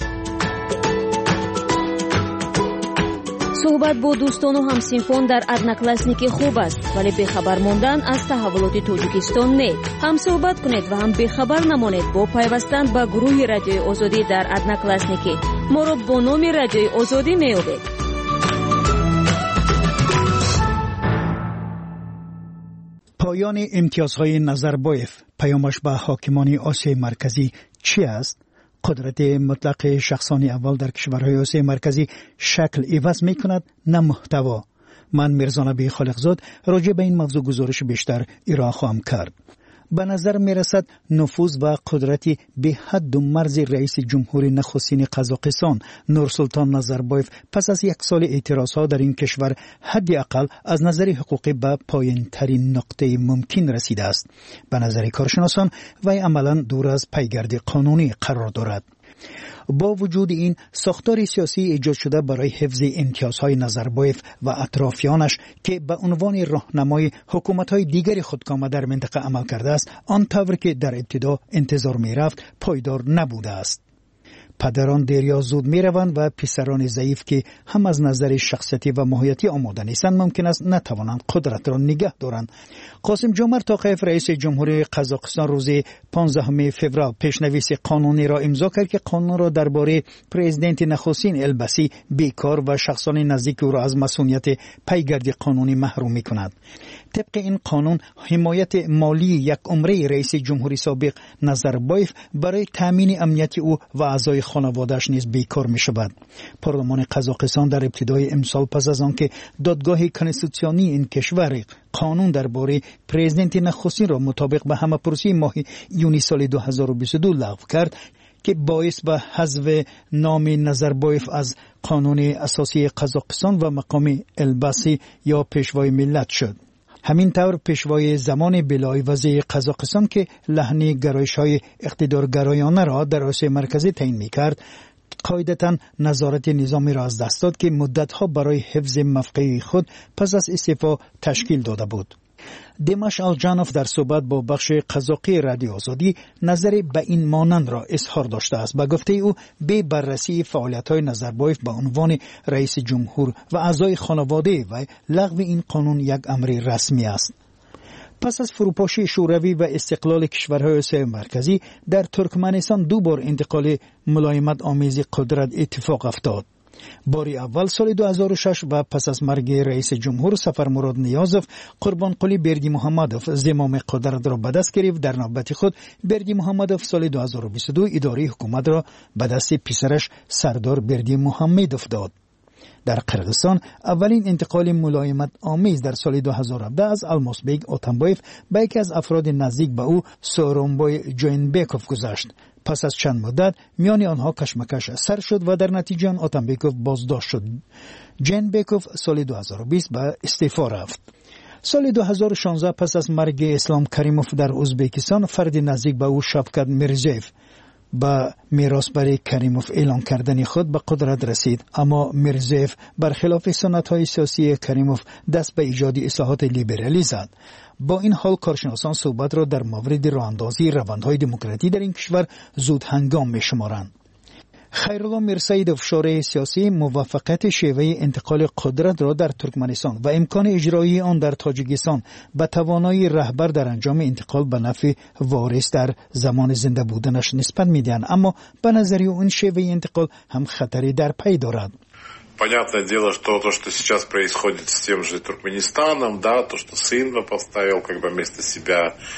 Speaker 13: صحبت با دوستان و همسنفان در ادناکلاسنیک خوب است، ولی بخبر ماندن از تحولات تاجیکستان نه. هم صحبت کنید و هم بخبر نمانید با پیوستن به گروه رادیوی آزادی در ادناکلاسنیک. ما را با نام رادیوی آزادی می‌یابید.
Speaker 21: پایان امتیازهای نظربایف پیامش به حاکمان آسیای مرکزی چی است؟ قدرت مطلق شخصان اول در کشورهای آسیای مرکزی شکل عوض می کند نه محتوا. من میرزا نبی خالقزاد راجع به این موضوع گزارش بیشتر ارائه خواهم کرد. به نظر می رسد نفوذ و قدرتی به حد و مرز رئیس جمهور نخستین قزاقستان نورسولطان نظربایف پس از یک سال اعتراضها در این کشور حداقل از نظر حقوقی به پایین ترین نقطه ممکن رسیده است. به نظر کارشناسان وی عملا دور از پیگرد قانونی قرار دارد. با وجود این ساختار سیاسی ایجاد شده برای حفظ امتیازهای نظربایف و اطرافیانش که به عنوان راهنمای حکومت‌های دیگر خودکامه در منطقه عمل کرده است، آن طور که در ابتدا انتظار می‌رفت پایدار نبوده است. پدران دیر یا زود می‌روند و پسران ضعیف که هم از نظر شخصیتی و ماهیتی آماده نیستند ممکن است نتوانند قدرت را نگه دارند. قاسم جمعت توقیف رئیس جمهوری قزاقستان روز 15 فوریه پیشنویس قانونی را امضا کرد که قانون را درباره پرزیدنت نخستین البسی بیکار و شخصان نزدیک او را از مسئولیت پیگرد قانونی محروم می‌کند. طبق این قانون حمایت مالی یک عمره رئیس جمهوری سابق نظربایف برای تامین امنیت او و اعضای خانواده‌اش نیز بیکار می‌شود. پارلمان قزاقستان در ابتدای امسال پس از آنکه دادگاه کنستیتوسیونی این کشور قانون درباره پرزیدنت نخستین را مطابق به همه‌پرسی ماه یونی سال 2022 لغو کرد که باعث به حذف نام نظربایف از قانون اساسی قزاقستان و مقام البسی یا پیشوای ملت شد. همین طور پیشوای زمان بلای وزیر قزاقستان که لحن گرایش‌های اقتدارگرایانه را در آسیای مرکزی تعیین می‌کرد، قاعدتاً نظارت نظامی را از دست داد که مدت‌ها برای حفظ موقع خود پس از استعفا تشکیل داده بود. دمش الجانوف در صحبت با بخش قزاقی رادیو آزادی نظر به این مانند را اظهار داشته است. به گفته او به بررسی فعالیت‌های نظربایف به عنوان رئیس جمهور و اعضای خانواده و لغو این قانون یک امر رسمی است. پس از فروپاشی شوروی و استقلال کشورهای آسیای مرکزی در ترکمنستان دو بار انتقال ملایمت آمیز قدرت اتفاق افتاد. باری اول سال 2006 و پس از مرگ رئیس جمهور سفرمراد نیازوف، قربانقلی بردیمحمدوف زمام قدرت را به دست گرفت. در نوبت خود بردیمحمدوف سال 2022 اداره حکومت را به دست پسرش سردار بردیمحمدوف داد. در قرقیزستان اولین انتقال ملایمت آمیز در سال 2017 از الماسبیگ آتنبایف به یکی از افراد نزدیک به او سورونبای جوینبکوف گذشت. پس از چند مدت میان آنها کشمکش سر شد و در نتیجه آن آتنبیکوف بازداشت شد. جوینبکوف سال 2020 به استعفا رفت. سال 2016 پس از مرگ اسلام کریموف در ازبکستان، فرد نزدیک به او شفقت میرزیف با میراث برای کریموف اعلان کردن خود به قدرت رسید، اما میرزیف برخلاف سنت‌های سیاسی کریموف دست به ایجاد اصلاحات لیبرالی زد. با این حال کارشناسان صحبت را در مورد راه‌اندازی روندهای دموکراتی در این کشور زود هنگام می‌شمارند. خیرالله میرسیدوف شارح سیاسی موافقت شیوه انتقال قدرت را در ترکمنستان و امکان اجرایی آن در تاجیکستان به توانایی رهبر در انجام انتقال به نفع وارث در زمان زنده بودنش نسبت میدهند، اما به نظر او این شیوه انتقال هم خطری در پی دارد.
Speaker 3: Понятное дело, что то, что сейчас происходит с тем же Туркменистаном, да, то, что сын поставил как бы вместо себя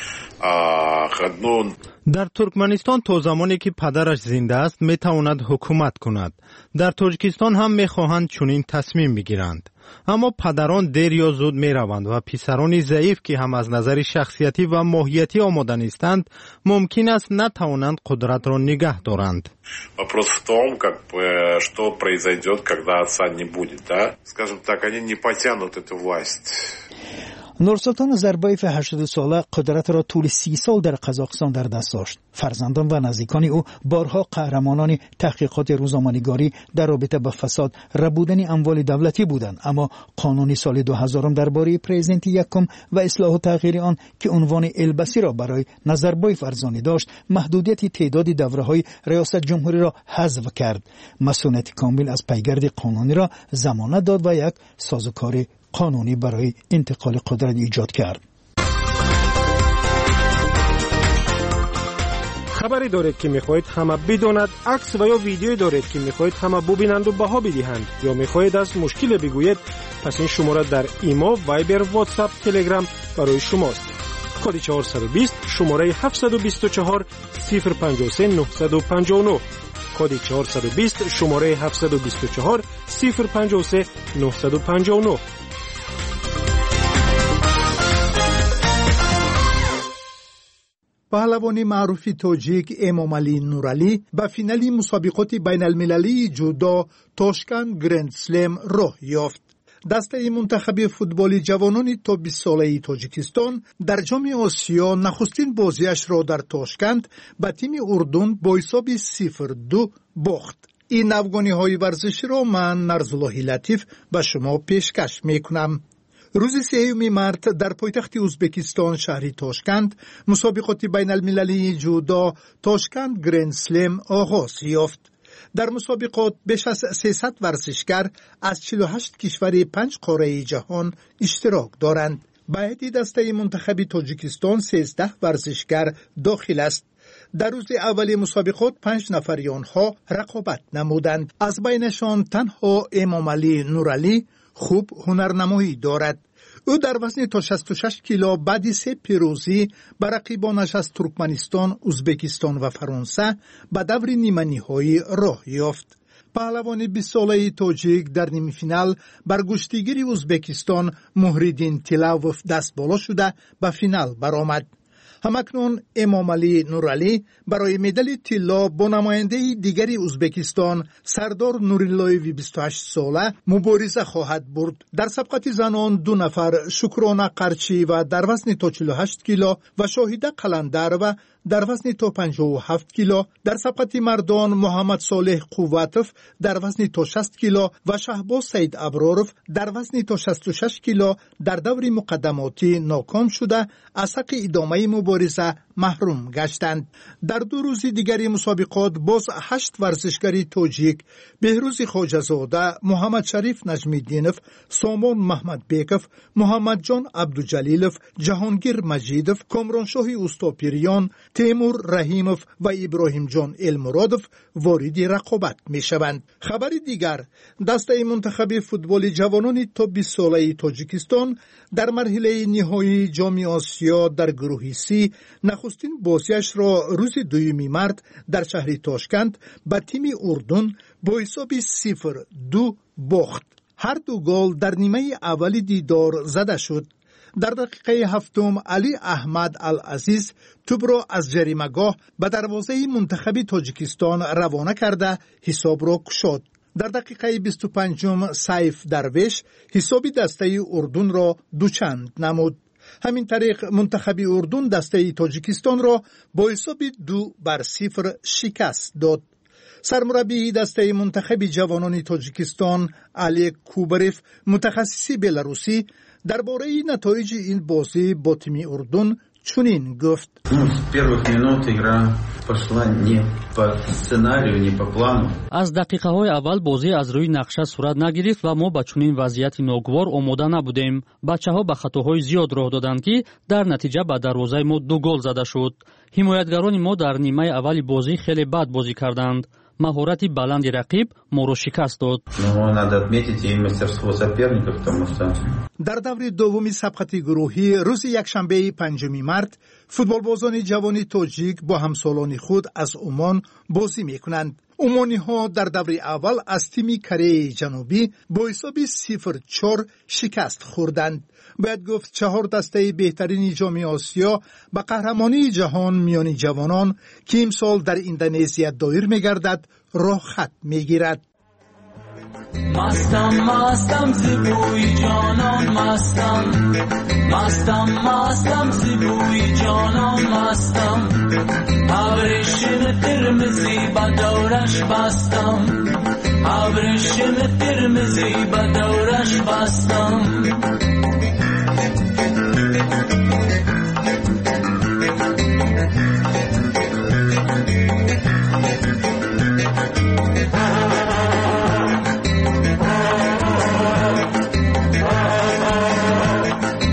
Speaker 22: در ترکمنستان تا زمانی که پدرش زنده است میتواند حکومت کند. در تاجیکستان هم میخواهند چنین تصمیم بگیرند، اما پدران دیر یا زود میروند و پسران ضعیف که هم از نظر شخصیتی و ماهیتی آماده نیستند ممکن است نتوانند قدرت را نگه دارند.
Speaker 3: Вопрос в том, как бы, что произойдет, когда отца не будет, да? Скажем так, они не потянут эту власть.
Speaker 21: نورسولطان نظربایف 80 ساله قدرت را طول 30 سال در قزاقستان در دست داشت. فرزندان و نزدیکان او بارها قهرمانان تحقیقات روزنامه‌نگاری در رابطه با فساد ربودن اموال دولتی بودند، اما قانون سال 2000 درباره پرزیدنت یکم و اصلاح و تغییر آن که عنوان البسی را برای نظربایف ارزانی داشت، محدودیت تعداد دوره‌های ریاست جمهوری را حذف کرد. مسئولیت کامل از پیگرد قانونی را ضمانت داد و یک سازوکار قانونی برای انتقال قدرت ایجاد کرد.
Speaker 2: خبری دارید که میخواهید همه بداند، عکس و یا ویدیویی دارید که میخواهید همه ببینند و بها بدهند، یا میخواهید از مشکل بگویید، پس این شماره در ایما، وایبر، واتساپ، تلگرام برای شماست. کد 420 شماره 724 053 959. کد 420 شماره 724 053 959.
Speaker 4: پهلوانی معروف تاجیک امامعلی نورعلی به فینال مسابقات بین المللی جودو تاشکند گرند سلم راه یافت. دسته منتخب فوتبال جوانان تا 20 ساله تاجیکستان در جام آسیا نخستین بازیش را در تاشکند به تیم اردن با حساب 0-2 باخت. این افغانی ورزشی را من نرزالله لطیف به شما پیشکش میکنم. روز 3 مارس در پایتخت ازبکستان شهر تاشکند مسابقات بین المللی جودو تاشکند گرند سلم آغاز یافت. در مسابقات بیش از 300 ورزشگر از 48 کشور 5 قاره جهان اشتراک دارند. به هیئت دسته منتخب تاجیکستان 13 ورزشگر داخل است. در روز اول مسابقات 5 نفر آنها رقابت نمودند. از بینشان تنها امامعلی نورعلی خوب هنرنمایی دارد. او در وزن تا 66 کیلو بعد 3 پیروزی بر رقیبانش از ترکمنستان، ازبکستان و فرانسه به دور نیمه نهایی راه یافت. پهلوان 20 ساله تاجیک در نیمه فینال بر گشتیگیر ازبکستان محریدین تیلاوف دست بالا شده به فینال برآمد. همکنون امامعلی نورعلی برای مدال طلا با نماینده دیگری ازبکستان سردار نوراللهیوی 28 ساله مبارزه خواهد برد. در سبقت زنان 2 نفر شکرانه قرچی و در وزن تا 48 کیلو و شاهده قلندر و در وزن تا 57 کیلو، در سبقت مردان محمد صالح قوتف در وزن تا 60 کیلو و شهباز سید ابرارف در وزن تا 66 کیلو در دور مقدماتی ناکام شده از حق ادامه مبارزه محروم گشتند. در 2 روز دیگری مسابقات باز 8 ورزشگری تاجیک بهروز خواجه‌زاده، محمد شریف نجمی‌دینف، سامان محمد بیکف، محمد جان عبدالجلیلف، جهانگیر مجیدف، کامرانشاه اوستاپیریان، تیمور رحیموف و ابراهیم جان المرادف وارد رقابت می شوند. خبر دیگر، دسته منتخب فوتبال جوانان تا 20 ساله تاجیکستان در مرحله نهایی جام آسیا در گروه سی نخستین بازیش را روز 2 مارس در شهر تاشکند به تیم اردن با حساب 0-2 باخت. هر 2 گل در نیمه اول دیدار زده شد. در دقیقه 7 علی احمد العزیز توپ را از جریمه‌گاه به دروازه منتخب تاجیکستان روانه کرده حساب را گشاد. در دقیقه 25 سیف درویش حساب دسته اردن را دوچند نمود. همین طریق منتخب اردن دسته تاجیکستان را با حساب 2-0 شکست داد. سرمربی دسته منتخب جوانان تاجیکستان علی کوبریف متخصص بلاروسی درباره نتایج این بازی با تیم اردن چنین گفت:
Speaker 23: از دقیقه های اول بازی از روی نقشه صورت نگرفت و ما با چنین وضعیت ناگوار آماده نبودیم. بچه ها به خطاهای زیاد راه دادند که در نتیجه به دروازه ما 2 گل زده شد. حمایتگران ما در نیمه اول بازی خیلی بد بازی کردند. مهارت بلند رقیب ما را شکست داد.
Speaker 4: در دور دومی سبقت گروهی روز یکشنبه 5 مارس فوتبالبازان جوان تاجیک با همسالان خود از عمان بازی میکنند. عمانی ها در دور اول از تیم کره جنوبی با حساب 0-4 شکست خوردند. باید گفت 4 دسته بهترین جام آسیا به قهرمانی جهان میان جوانان که امسال در اندونزیا دایر میگردد راه خط میگیرد.
Speaker 24: مستم مستم زیبوی جانان مستم مستم زیبوی جانان مستم ابریشم قرمزی به دورش بستم ابریشم قرمزی به دورش بستم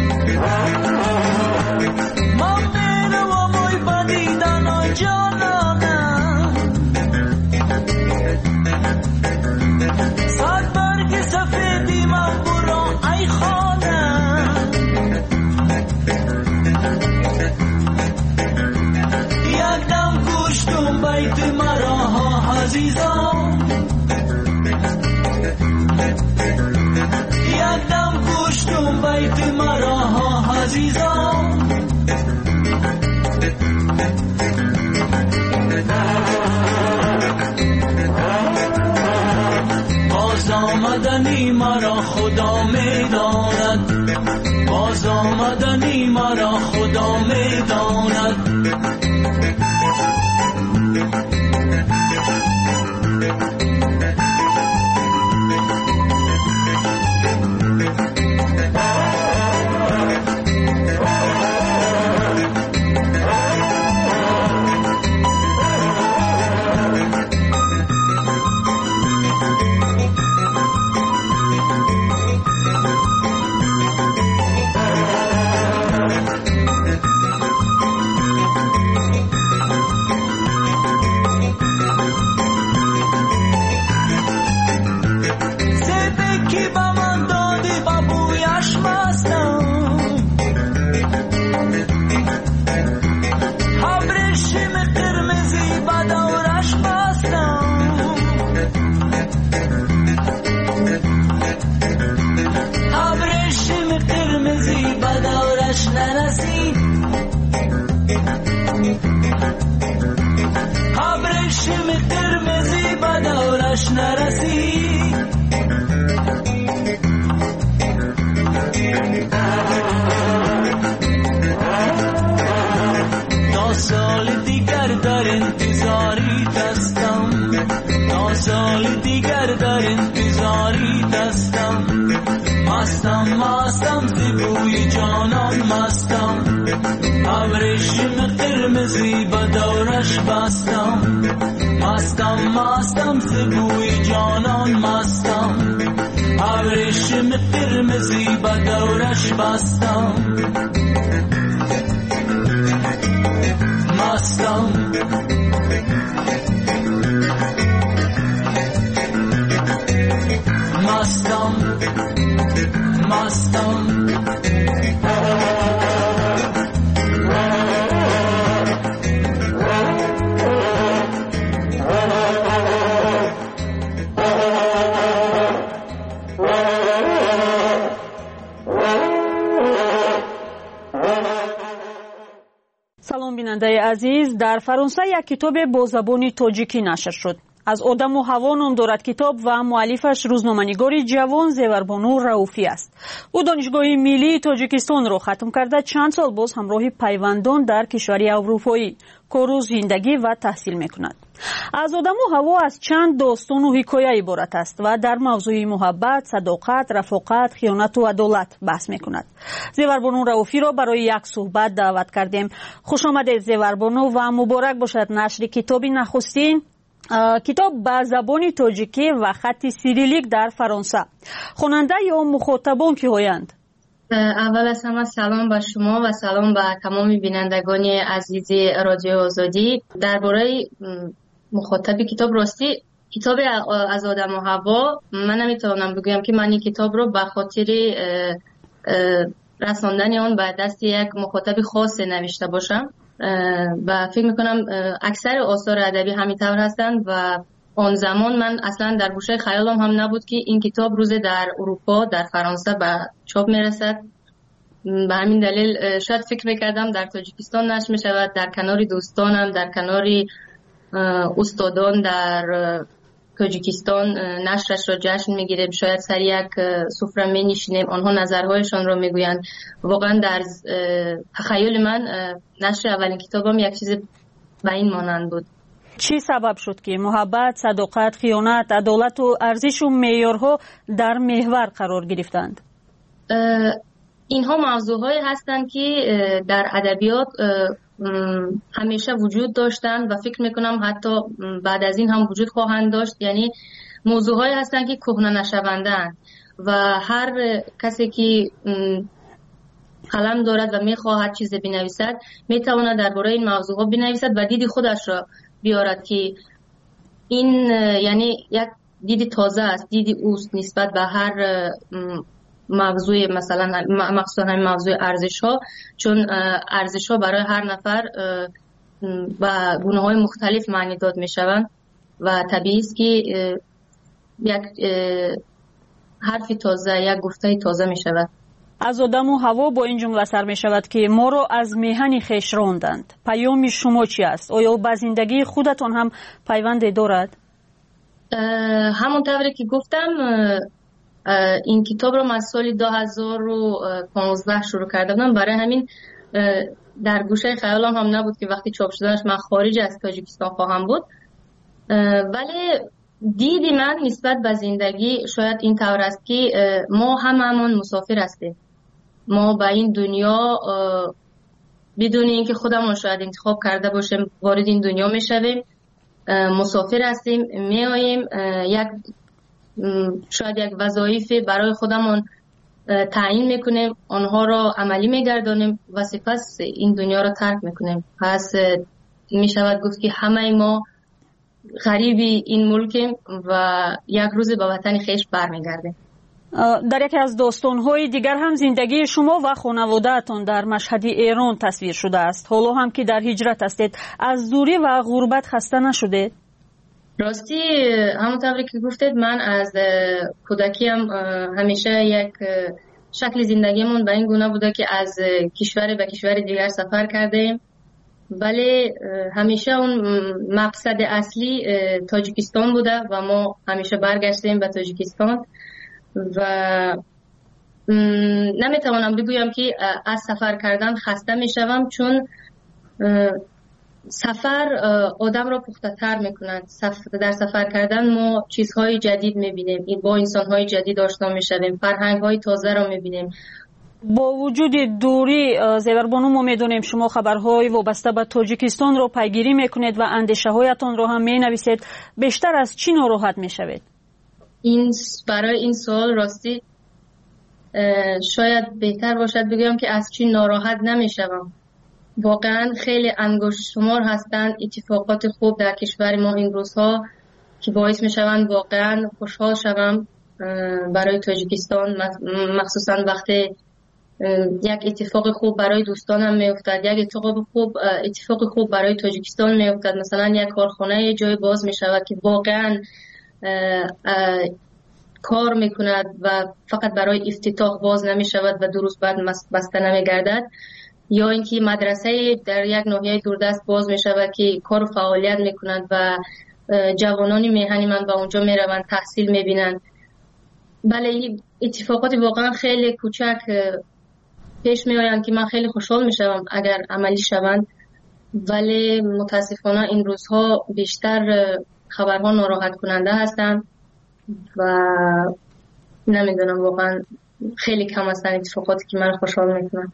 Speaker 24: جانا مرا خدا میداند، باز آمدنی مرا خدا میداند. مستم زیبوی جانان مستم، ابریشم قرمزی به دورش بستم. مستم زیبوی جانان مستم، ابریشم قرمزی به دورش بستم. مستم
Speaker 1: سلام بیننده عزیز، در فرانسه یک کتاب با زبان تاجیکی نشر شد. از آدم و هوا نام دارد کتاب و مؤلفش روزنامه‌نگاری جوان زیوربانو رئوفی است. او دانشگاه ملی تاجیکستان را ختم کرده چند سال باز همراه پیوندان در کشوری اروپایی کار و زندگی و تحصیل می‌کند. از آدم و هوا از چند داستان و حکایه عبارت است و در موضوع محبت، صداقت، رفاقت، خیانت و عدالت بحث می‌کند. زیوربانو رئوفی را برای یک صحبت دعوت کردیم. خوش آمدید زیوربانو و مبارک باشد نشر کتاب نخستین کتاب به زبان تاجیکی و خط سیریلیک در فرانسه. خواننده یا مخاطبان کی هستند؟
Speaker 6: اول از همه سلام به شما و سلام به تمام بینندگان عزیز رادیو آزادی. درباره مخاطب کتاب، راستی کتاب از آدم و هوا من نمیتونم بگویم که من این کتاب رو به خاطر رساندن آن به دست یک مخاطب خاص نوشته باشم و فکر میکنم اکثر آثار ادبی همین طور هستند و آن زمان من اصلا در گوشه خیالم هم نبود که این کتاب روز در اروپا در فرانسه به چاپ میرسد. به همین دلیل شاید فکر میکردم در تاجیکستان نشر میشود، در کنار دوستانم، در کنار استادان در تاجیکستان نشرش را جشن میگیریم، شاید سر یک سفره می نشینیم، آنها نظرهایشان را میگویند. واقعا در تخیل من نشر اولین کتابم یک چیز به این مانند بود.
Speaker 1: چی سبب شد که محبت، صداقت، خیانت، عدالت و ارزش و معیارها در محور قرار گرفتند؟
Speaker 6: اینها موضوعهایی هستند که در ادبیات همیشه وجود داشتند و فکر میکنم حتی بعد از این هم وجود خواهند داشت. یعنی موضوعهایی هستند که کهنه نشوندند و هر کسی که قلم دارد و میخواهد چیز بنویسد میتواند درباره این موضوعها بنویسد و دید خودش را بیارد که این یعنی یک دید تازه است، دید اوست نسبت به هر موضوع، مثلا مخصوصا همین موضوع ارزش ها، چون ارزش ها برای هر نفر با گونه های مختلف معنی داد می شوند و طبیعی است که یک حرف تازه، یک گفته تازه می شود.
Speaker 1: از آدم و هوا با این جمله سر می شود که ما را از میهن خویش راندند. پیام شما چی است؟ آیا با زندگی خودتان هم پیوند دارد؟
Speaker 6: همونطوری که گفتم این کتاب رو من سال 2015 شروع کرده بودم. برای همین در گوشه خیالم هم نبود که وقتی چاپ شدنش من خارج از تاجیکستان خواهم بود. ولی دیدی من نسبت به زندگی شاید این طور است که ما هممون مسافر هستیم. ما به این دنیا بدون اینکه خودمون شاید انتخاب کرده باشیم وارد این دنیا میشویم، مسافر هستیم، میاییم شاید یک وظایفی برای خودمون تعیین میکنیم، آنها را عملی میگردانیم و سپس این دنیا را ترک میکنیم. پس میشود گفت که همه ما غریبی این ملکیم و یک روز به وطن خیش برمیگردیم.
Speaker 1: در یکی از داستان‌های دیگر هم زندگی شما و خانواده‌تان در مشهد ایران تصویر شده است. حالا هم که در هجرت هستید، از دوری و غربت خسته نشدید؟
Speaker 6: راستی همونطوری که گفتید من از کودکیم همیشه یک شکل زندگیمون به این گونه بوده که از کشور به کشور دیگر سفر کردیم، ولی همیشه اون مقصد اصلی تاجیکستان بوده و ما همیشه برگشتیم به تاجیکستان و نمیتوانم بگویم که از سفر کردن خسته میشوم، چون سفر آدم را پخته تر میکنند. در سفر کردن ما چیزهای جدید میبینیم، با انسانهای جدید آشنا میشویم، فرهنگهای تازه را میبینیم.
Speaker 1: با وجود دوری زیوربانو ما میدونیم شما خبرهای وابسته به تاجیکستان رو پیگیری میکنید و اندیشه هایتان رو هم مینویسید. بیشتر از چی ناراحت میشوید؟
Speaker 6: برای این سوال راستی شاید بهتر باشد بگویم که از چی ناراحت نمیشوم. واقعا خیلی انگشت شمار هستند اتفاقات خوب در کشور ما این روزها که باعث میشوند واقعا خوشحال شوم برای تاجیکستان، مخصوصا وقتی یک اتفاق خوب برای دوستانم میافتد، یک اتفاق خوب برای تاجیکستان میافتد. مثلا یک کارخانه جای باز میشود که واقعا کار میکند و فقط برای افتتاح باز نمیشود و 2 روز بعد بسته نمیگردد، یا اینکه مدرسه در یک ناحیه دوردست باز میشود که کار و فعالیت میکنند و جوانانی میهنی من به اونجا میروند تحصیل میبینند. بله اتفاقات واقعا خیلی کوچک پیش میآیند که من خیلی خوشحال میشوم اگر عملی شوند، ولی متاسفانه این روزها بیشتر خبرها ناراحت کننده هستند و نمیدونم واقعا خیلی کم هستند اتفاقاتی که من خوشحال میکنن.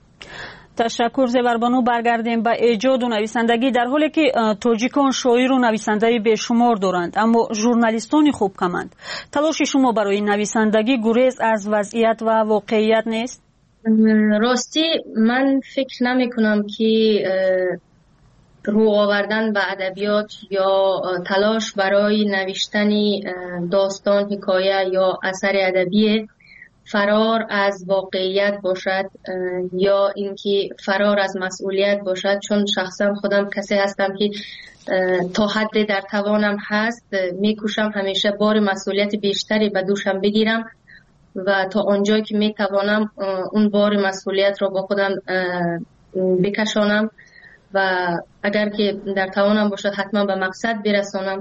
Speaker 1: تشکر زیوربانو. برگردیم به ایجاد و نویسندگی. در حالی که تاجیکان شاعر و نویسنده بیشمار دارند اما ژورنالیستانی خوب کمند، تلاش شما برای نویسندگی گریز از وضعیت و واقعیت نیست؟
Speaker 6: راستی من فکر نمی کنم که رو آوردن به ادبیات یا تلاش برای نوشتن داستان، حکایه یا اثر ادبی فرار از واقعیت باشد یا اینکه فرار از مسئولیت باشد، چون شخصا خودم کسی هستم که تا حد در توانم هست میکوشم همیشه بار مسئولیت بیشتری به دوشم بگیرم و تا آنجایی که میتوانم اون بار مسئولیت را با خودم بکشانم و اگر که در توانم باشد حتما به مقصد برسانم.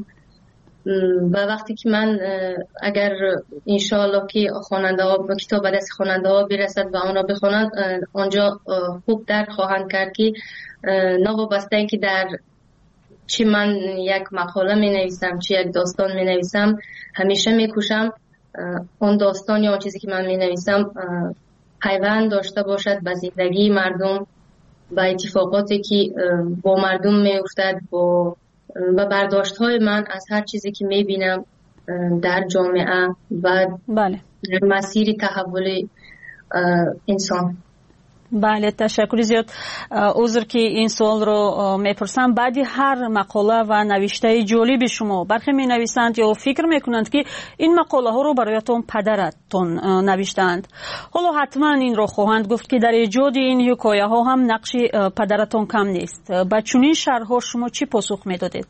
Speaker 6: و وقتی که من اگر انشاءالله که خواننده ها کتاب به دست خواننده ها برسد و آن را بخوانند، آنجا خوب درک خواهند کرد که نوابسته این که در چی من یک مقاله می نویسم چی یک داستان می نویسم، همیشه می کوشم اون داستان یا اون چیزی که من می نویسم پیوند داشته باشد به زندگی مردم، با اتفاقاتی که با مردم می افتد، با برداشت های من از هر چیزی که می بینم در جامعه و
Speaker 1: بله.
Speaker 6: مسیر تحول انسان.
Speaker 1: بله تشکر زیاد. عذر که این سوال رو میپرسم. بعدی هر مقاله و نوشته جالب شما برخی می نویسند یا فکر میکنند که این مقاله ها رو برایتون پدرتون نوشتند. حالا حتما این رو خواهند گفت که در ایجاد این حکایه ها هم نقش پدرتون کم نیست. با چنین شرح شما چی پاسخ میدادید؟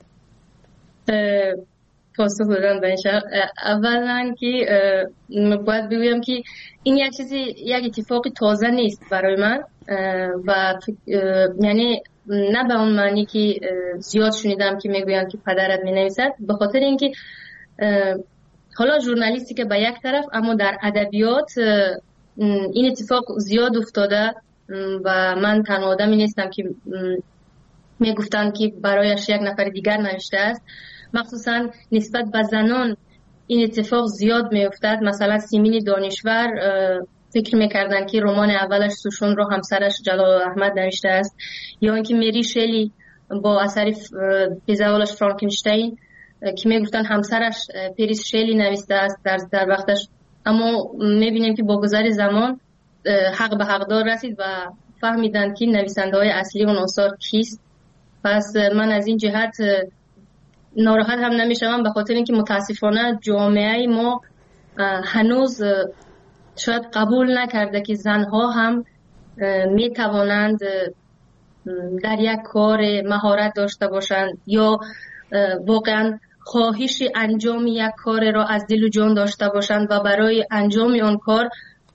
Speaker 6: پاسخ دادن به این شرح اولا که باید بگویم که این یک اتفاق تازه نیست برای من و یعنی نه به اون معنی که زیاد شنیدم که میگویند که پدرت می نویسد، به خاطر اینکه حالا ژورنالیستی که به یک طرف، اما در ادبیات این اتفاق زیاد افتاده و من تنها آدمی نیستم که میگفتن که برایش یک نفر دیگر نوشته است. مخصوصا نسبت به زنان این اتفاق زیاد میافتد. مثلا سیمین دانشور فکر میکردن که رمان اولش سوشون رو همسرش جلال احمد نوشته است، یا اینکه مری شلی با اثر پزوالش فرانکنشتین که میگفتن همسرش پریس شلی نوشته است در وقتش. اما میبینیم که با گذر زمان حق به حقدار رسید و فهمیدن که نویسنده های اصلی اون آثار کیست. پس من از این جهت ناراحت هم نمیشم، به خاطر اینکه متاسفانه جامعه ما هنوز شاید قبول نکرده که زنها هم میتوانند در یک کار مهارت داشته باشند یا واقعا خواهش انجام یک کار را از دل و جان داشته باشند و برای انجام آن کار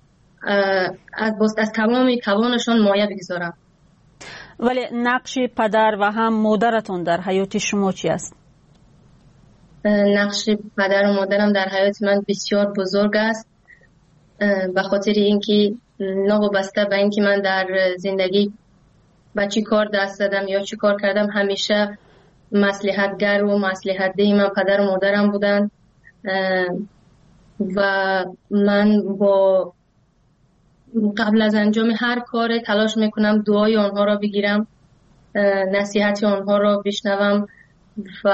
Speaker 6: از تمام توانشان مایه بگذارند.
Speaker 1: ولی نقش پدر و هم مادرتون در حیات شما چی است؟
Speaker 6: نقش پدر و مادرم در حیات من بسیار بزرگ است، به خاطر اینکه نابسته به اینکه من در زندگی با چی کار دست دادم یا چی کار کردم، همیشه مصلحتگر و مصلحت‌دهی من پدر و مادرم بودن و من با قبل از انجام هر کار تلاش میکنم دعای آنها را بگیرم، نصیحت آنها را بشنوم. و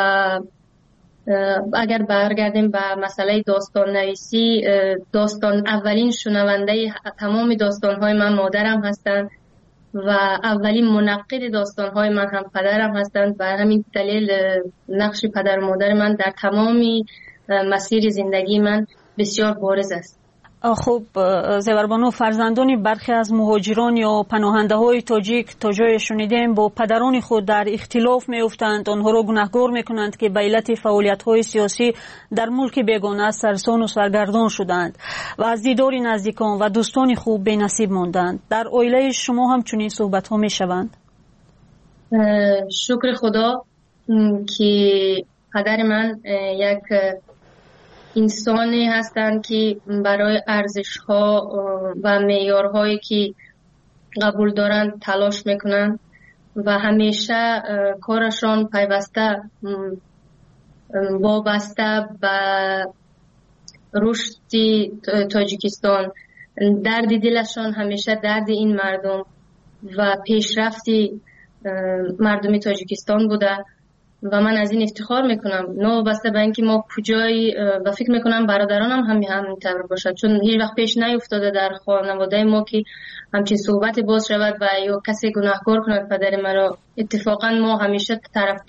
Speaker 6: اگر برگردیم به مسئله داستان نویسی، اولین شنونده تمام داستان‌های من مادرم هستند و اولین منقد داستان‌های من هم پدرم هستند و همین دلیل نقش پدر و مادر من در تمام مسیر زندگی من بسیار بارز است.
Speaker 1: خب زیوربانو، فرزندانی برخی از مهاجران یا پناهنده های تاجیک تا جای شنیدیم با پدران خود در اختلاف می افتند، آنها را گناهکار می کنند که به علت فعالیت های سیاسی در ملک بیگانه سرسان و سرگردان شدند و از دیدار نزدیکان و دوستان خوب بی نصیب ماندند. در عائله شما هم چنین صحبت ها می شوند؟
Speaker 6: شکر خدا که پدر من یک انسانی هستند که برای ارزش‌ها و معیارهایی که قبول دارند تلاش میکنند و همیشه کارشان پیوسته وابسته به رشد تاجیکستان، درد دلشان همیشه درد این مردم و پیشرفت مردم تاجیکستان بوده و من از این افتخار میکنم. نوبسته به اینکه ما کجای و فکر میکنم برادرانم همینطور باشد، چون هیچ وقت پیش نیفتاده در خانواده ما که همچین صحبت باز شود و یا کسی گناهکار کند پدر مرا. اتفاقا ما همیشه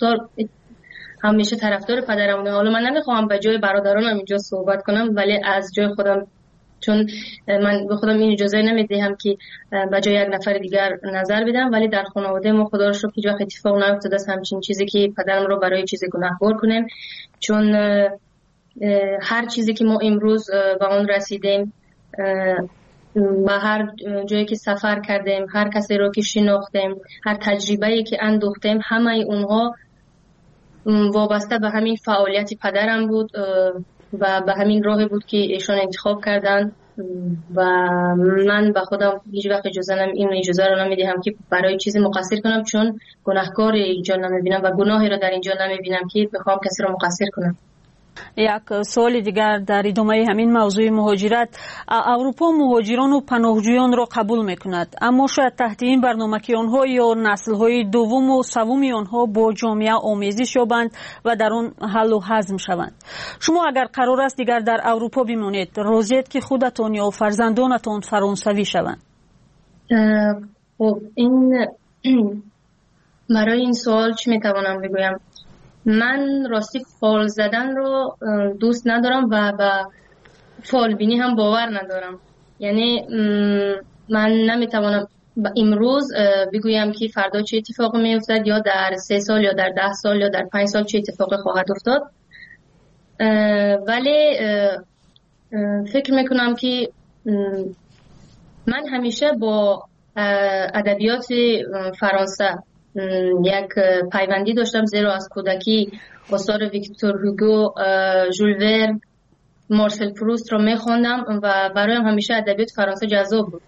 Speaker 6: طرفدار پدرم. حالا من نمیخوام به جای برادرانم اینجا صحبت کنم، ولی از جای خودم، چون من به خودم این اجازه نمیدهم که به جای یک نفر دیگر نظر بدم، ولی در خانواده ما خدا رو شکر هیچ وقت اتفاق نیفتاده است همچین چیزی که پدرم رو برای چیز گناهکار کنیم. چون هر چیزی که ما امروز به اون رسیدیم، به هر جایی که سفر کردیم، هر کسی رو که شناختیم، هر تجربه‌ای که اندوختیم، همه اونها وابسته به همین فعالیت پدرم بود و به همین راهی بود که ایشان انتخاب کردن و من به خودم هیچ وقت اجازه رو نمیدهم که برای چیزی مقصر کنم، چون گناهکار اینجا نمیبینم و گناهی رو در اینجا نمیبینم که بخوام کسی رو مقصر کنم.
Speaker 1: یک سوال دیگر در ادامه همین موضوع مهاجرت. اروپا مهاجران و پناهجویان را قبول میکند، اما شاید تحت این برنامه که آنها یا نسل‌های دوم و سوم آنها با جامعه آمیزش یابند و در آن حل و هضم شوند. شما اگر قرار است دیگر در اروپا بمانید، راضیید که خودتان یا فرزندانتان فرانسوی شوند؟
Speaker 6: خب این برای این سوال چی میتوانم بگویم؟ من راستی فال زدن رو دوست ندارم و به فال بینی هم باور ندارم. یعنی من نمیتوانم امروز بگویم که فردا چه اتفاقی میافتد یا در 3 سال یا در 10 سال یا در 5 سال چه اتفاقی خواهد افتاد، ولی فکر میکنم که من همیشه با ادبیات فرانسه یک پیوندی داشتم، زیرا از کودکی آثار ویکتور هوگو، ژول ورن مارسل پروست رو میخوندم و برایم همیشه ادبیات فرانسه جذاب بود.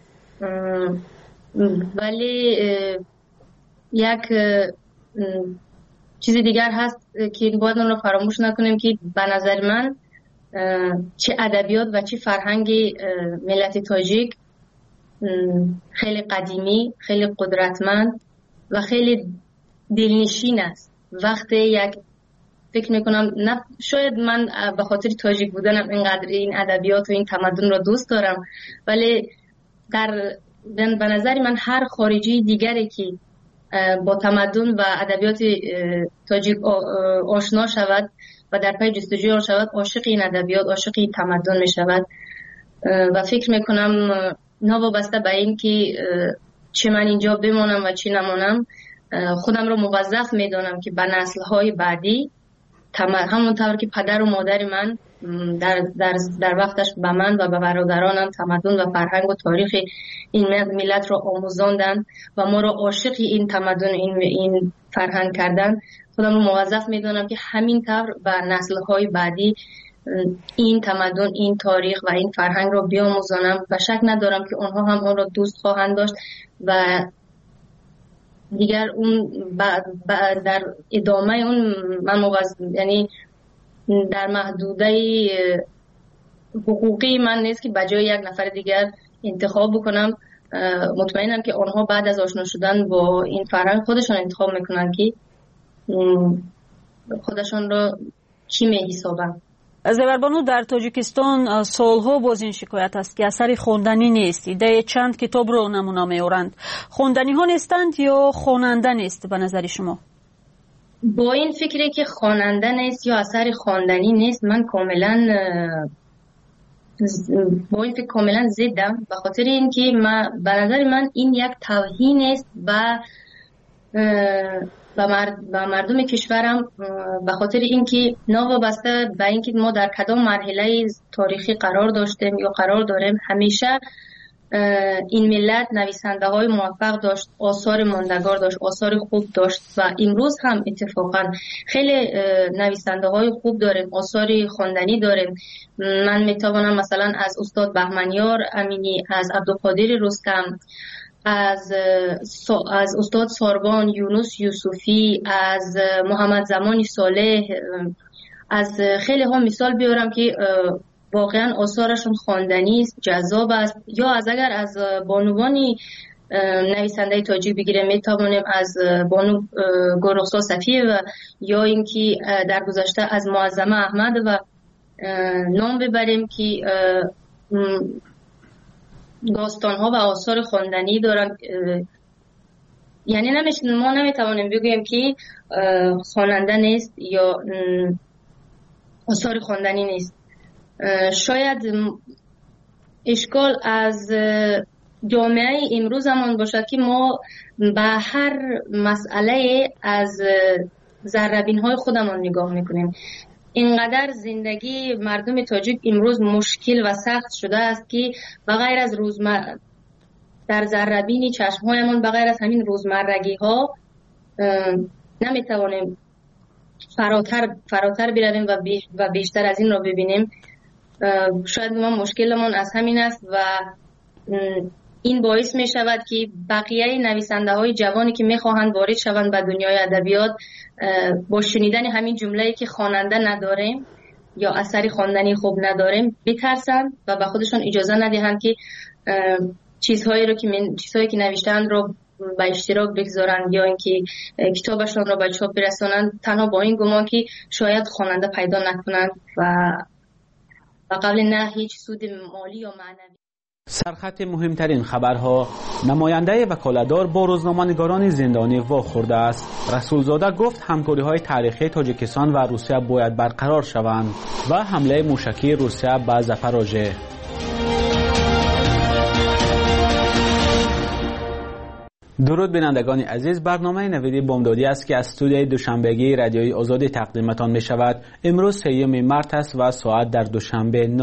Speaker 6: ولی یک چیز دیگر هست که باید اون رو فراموش نکنیم که به نظر من چه ادبیات و چه فرهنگ ملت تاجیک خیلی قدیمی، خیلی قدرتمند و خیلی دلنشین است. وقتی یک فکر میکنم نه شاید من به خاطر تاجیک بودنم اینقدر این ادبیات و این تمدن رو دوست دارم، ولی به نظر من هر خارجی دیگری که با تمدن و ادبیات تاجیک آشنا شود و در پی جستجوی آن شود، عاشق این ادبیات، عاشق این تمدن می شود و فکر میکنم نوابسته به این که چه من اینجا بمانم و چه نمانم، خودم رو موظف میدانم که به نسل‌های بعدی همونطور که پدر و مادر من در وقتش به من و به برادرانم تمدن و فرهنگ و تاریخ این ملت رو آموزاندن و ما رو عاشق این تمدن این فرهنگ کردن، خودم رو موظف میدونم که همینطور به نسل‌های بعدی این تمدن، این تاریخ و این فرهنگ رو بیاموزانم و شک ندارم که اونها هم اون رو دوست خواهند داشت و دیگر اون در ادامه اون من یعنی در محدوده حقوقی من نیست که بجای یک نفر دیگر انتخاب بکنم. مطمئنم که آنها بعد از آشنا شدن با این فرهنگ خودشون انتخاب میکنن که خودشون رو کی میحسابن.
Speaker 1: زیوربانو، در تاجیکستان سالها باز این شکایت است که اثر خواندنی نیست. ایده چند کتاب رو نمونه میارند. خواندنی ها نیستند یا خواننده نیست به نظر شما؟
Speaker 6: با این فکری که خواننده نیست یا اثر خواندنی نیست من کاملا با این فکر کاملا ضدم، به خاطر اینکه به نظر من این یک توهین است و مردم کشورم، به خاطر اینکه نوابسته به اینکه ما در کدام مرحله تاریخی قرار داشتیم یا قرار داریم، همیشه این ملت نویسنده های موفق داشت، آثار ماندگار داشت، آثار خوب داشت و امروز هم اتفاقا خیلی نویسنده های خوب داریم، آثار خواندنی داریم. من میتوانم مثلا از استاد بهمنیار امینی، از عبدالقادر رستم، از استاد ساربان یونس یوسفی، از محمد زمانی صالح، از خیلی ها مثال بیارم که واقعا آثارشون خواندنی است، جذاب است. یا اگر از بانوانی نویسنده تاجیک بگیریم میتوانیم از بانو گلرخسار صفیه و یا اینکه در گذشته از معظمه احمد و نام ببریم که داستان‌ها و آثار خواندنی دارن. یعنی ما نمیتوانیم بگوییم که خواننده نیست یا آثار خواندنی نیست. شاید اشکال از جامعه امروزمان باشد که ما به هر مسئله از ذره‌بین‌های خودمان نگاه میکنیم. اینقدر زندگی مردم تاجیک امروز مشکل و سخت شده است که بغیر از در ذره‌بینی چشم‌هایمان بغیر از همین روزمرگی ها نمیتوانیم فراتر برویم و بیشتر از این را ببینیم. شاید ما مشکلمون از همین است و این باعث می شود که بقیه نویسنده های جوانی که می خواهند وارد شوند به دنیای ادبیات با شنیدن همین جمله که خواننده نداریم یا اثری خواندنی خوب نداریم بترسند و به خودشون اجازه ندهند که چیزهایی که نوشتند رو به اشتراک بگذارند یا اینکه کتابشون رو به چاپ برسانند، تنها با این گمان که شاید خواننده پیدا نکنند و قبل نه هیچ سود مالی یا معنوی.
Speaker 7: سرخط مهمترین خبرها: نماینده وکالتدار با روزنامه‌نگاران زندانی واخورده است. رسولزاده گفت همکاری‌های تاریخی تاجیکستان و روسیه باید برقرار شوند و حمله موشکی روسیه به زاپاروژه. درود بینندگان عزیز، برنامه نویدی بامدادی است که از استودیوی دوشنبگی رادیوی آزادی تقدیمتان می شود. امروز 3 مارس است و ساعت در دوشنبه 9.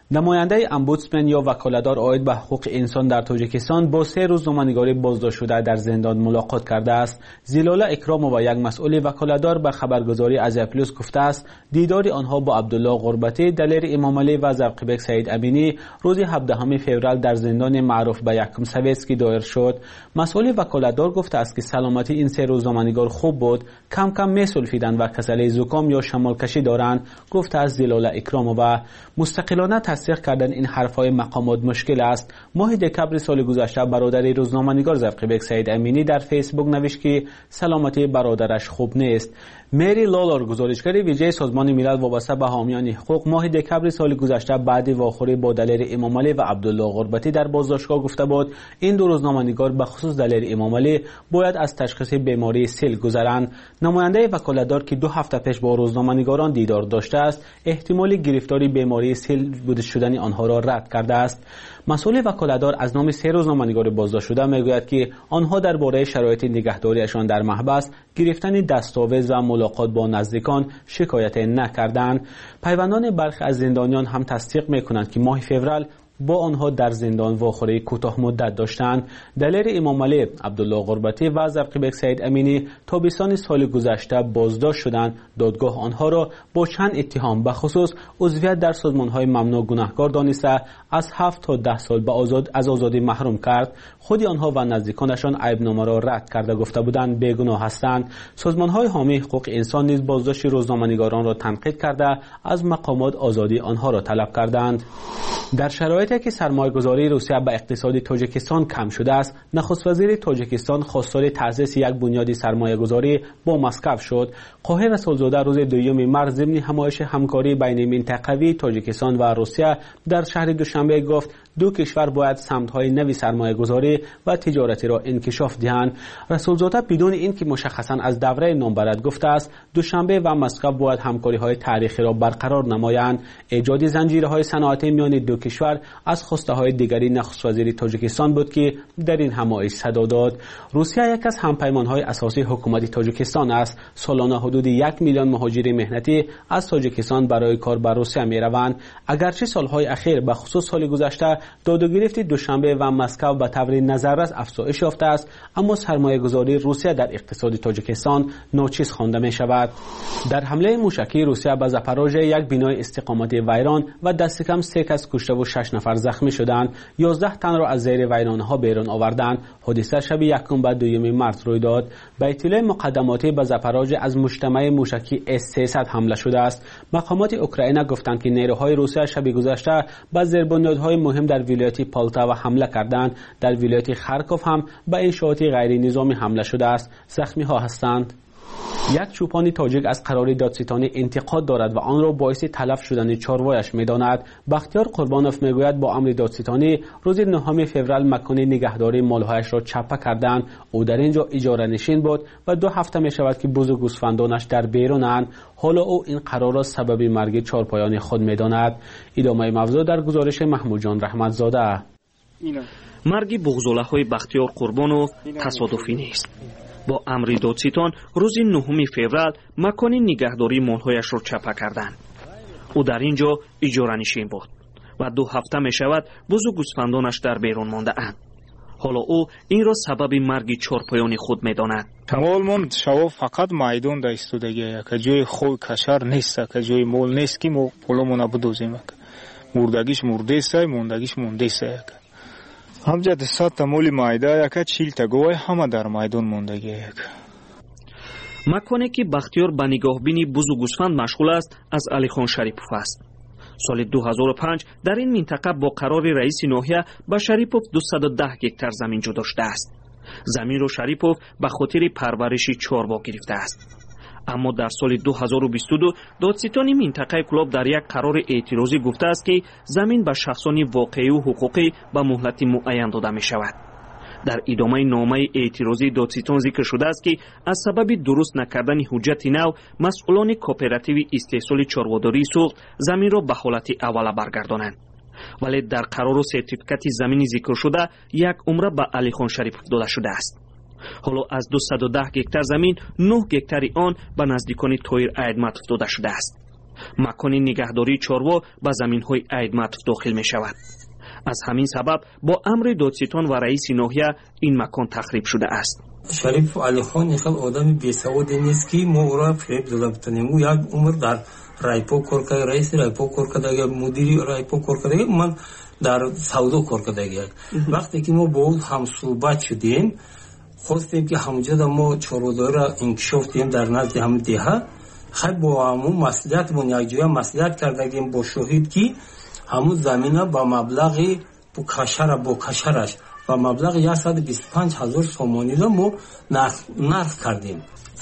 Speaker 7: نماینده امبودسمن یا وکالتدار عاید به حقوق انسان در تاجیکستان با 3 روزنامه‌نگار بازداشت شده در زندان ملاقات کرده است. زلاله اکرامووا یک مسئول وکالتدار به خبرگزاری آزیا پلوس گفته است دیدار آنها با عبدالله غربتی، دلیر امام علی و زرقیبک سعید امینی روز 17 فوریه در زندان معروف به یکم سویتسکی دایر شد. مسئول وکالتدار گفته است که سلامتی این 3 روزنامه‌نگار خوب بود، کم کم میسولفیدند و کسل زکام یا شمالکشی دارند، گفته است زلاله اکرامووا. مستقلانه تصدیق کردن این حرفهای مقامات مشکل است. ماه دکبر سال گذشته برادر روزنامه‌نگار زرقیبک سعید امینی در فیسبوک نوشت که سلامتی برادرش خوب نیست. مری لالار گزارشگر ویژه سازمان ملل وابسته به حامیان حقوق ماه دکبر سال گذشته بعد واخوری با دلیر امام علی و عبدالله غربتی در بازداشتگاه گفته بود این 2 روزنامه‌نگار به خصوص دلیر امام علی باید از تشخیص بیماری سیل گذرند. نماینده وکالتدار که 2 هفته پیش با روزنامه‌نگاران دیدار داشته است احتمال گرفتاری بیماری سیل بوده شدن آنها را رد کرده است. مسئول وکالتدار از نام 3 روزنامه‌نگار بازداشت شده میگوید که آنها درباره شرایط نگهداریشان در محبس، گرفتن دستاویز و ملاقات با نزدیکان شکایت نکردند. پیوندان برخی از زندانیان هم تصدیق میکنند که ماه فوریه با آنها در زندان واخوری کوتاه مدت داشتند. دلیر امام علی، عبدالله غربتی و زرقیبک سعید امینی تابستان سال گذشته بازداشت شدند. دادگاه آنها را با چند اتهام به خصوص عضویت در سازمان‌های ممنوع گناهکار دانسته از 7 تا 10 سال از آزادی محروم کرد. خود آنها و نزدیکانشان عیبنامه را رد کرده گفته بودند بیگناه هستند. سازمان‌های حامی حقوق انسان نیز بازداشت روزنامه‌نگاران را تنقید کرده از مقامات آزادی آنها را طلب کردند. در شرایطی که سرمایه‌گذاری روسیه به اقتصاد تاجیکستان کم شده است، نخست وزیر تاجیکستان خواستار تأسیس یک بنیاد سرمایه‌گذاری با مسکو شد. قاهر رسولزاده روز 2 مارس ضمن همایش همکاری بین منطقوی تاجیکستان و روسیه در شهر دوشنبه گفت 2 کشور باید سمت‌های نوی سرمایه‌گذاری و تجارتی را انکشاف دهند. رسولزاده بدون اینکه مشخصاً از دوره نام برد گفته است دوشنبه و مسکو باید همکاری‌های تاریخی را برقرار نمایند. ایجاد زنجیرهای صنعتی میان 2 کشور از خواسته‌های دیگری نخست وزیر تاجیکستان بود که در این همایش صدا داد. روسیه یک از همپیمان‌های اساسی حکومت تاجیکستان است. سالانه حدود 1 میلیون مهاجر مهنتی از تاجیکستان برای کار به روسیه می‌روند. اگرچه سال‌های اخیر به خصوص سال گذشته دادگرفت دوشنبه و مسکو به طور نظررس افزایش یافته است، اما سرمایه‌گذاری روسیه در اقتصاد تاجیکستان ناچیز خوانده می‌شود. در حمله موشکی روسیه به زاپاروژه یک بنای استقامتی ویران و دست کم 3 کس کشته و 6 نفر زخمی شدند. 11 تن را از زیر ویرانه‌ها بیرون آوردند. حادثه شب 1 مارس روی داد. به اطلاع مقدماتی به زاپاروژه از مجتمع موشکی S-300 حمله شده است. مقامات اوکراین گفتند که نیروهای روسیه شب گذشته به زیربنیادهای مهم در ولایت پالتاوا حمله کردند. در ولایت خارکوف هم به انشاءات غیر نظامی حمله شده است. زخمی ها هستند. یک چوپان تاجیک از قرار دادستانی انتقاد دارد و آن را باعث تلف شدن چاروایش می‌داند. بختیار قربانوف میگوید با امر دادستانی روز 9 فوریه مکان نگهداری مالهایش را چپه کردند. او در اینجا اجاره نشین بود و 2 هفته می‌شود که بز و گوسفندانش در بیرونند. حالا او این قرار را سبب مرگ چارپایان خود می‌داند. ادامه موضوع در گزارش محمود جان رحمتزاده.
Speaker 8: مرگ بغض‌الله‌های بختیار قربانوف تصادفی نیست. با امر دادستان روز 9 فوریه مکان نگهداری مالهایش را چپه کردند. او در اینجا اجاره نشین بود و 2 هفته می شود بز و گوسفندانش در بیرون مانده اند. حالا او این را سبب مرگ چارپایان خود می داند.
Speaker 9: تمام شما فقط میدان دا ایستادگی که جای خوی کشر نیست، که جای مال نیست که ما پولمون بدوزیم. مردگیش مرده است، موندگیش مونده است. همجا 100 تا مولی مایده یک 40 تا گوی همه در میدان موندگی.
Speaker 8: مکانی که بختیار به نگاهبینی بز و گوسفند مشغول است از علیخان شریپوف است. سال 2005 در این منطقه با قرار رئیس ناحیه به شریپوف 210 هکتار زمین جدا شده است. زمین را شریپوف به خاطر پرورش چارپا گرفته است. اما در سال 2022 دادستان منطقه کلاب در یک قرار اعتراضی گفته است که زمین به شخصان واقعی و حقوقی به مهلت معین داده می شود. در ادامه نامه اعتراضی دادستان ذکر شده است که از سبب درست نکردن حجت نو مسئولان کوپراتیو استحصال چاره‌داری سوخت زمین را به حالت اول برگردانند. ولی در قرار و سرتیفیکات زمین ذکر شده 1 عمره به علیخان شریپوف داده شده است. حالا از 210 هکتار زمین 9 هکتار آن به نزدیکان طاهر ایدمتوف داده شده است. مکان نگهداری چاروا به زمین‌های عیدمطف داخل می‌شود. از همین سبب با امر دادستان و رئیس ناحیه این مکان تخریب شده است.
Speaker 5: شریف علی خان یک آدم بی‌سوادی نیست که ما او را فریب داده بتونیم. او یک عمر در رایپو کار کرده، رئیس رایپو کار کرده، مدیر رایپو کار کرده، من در سودا کار کرده. وقتی که ما با او هم صحبت شدیم خواستیم که همونجا ما چاروداری را انکشاف دیم در نزد هم دیها. خیلی با همون مسئولیت من یک جای مسئولیت کردیم با شاهد که همون زمینه با مبلغی با کشرش و مبلغ 125,000 سومانی را ما نرخ کردیم.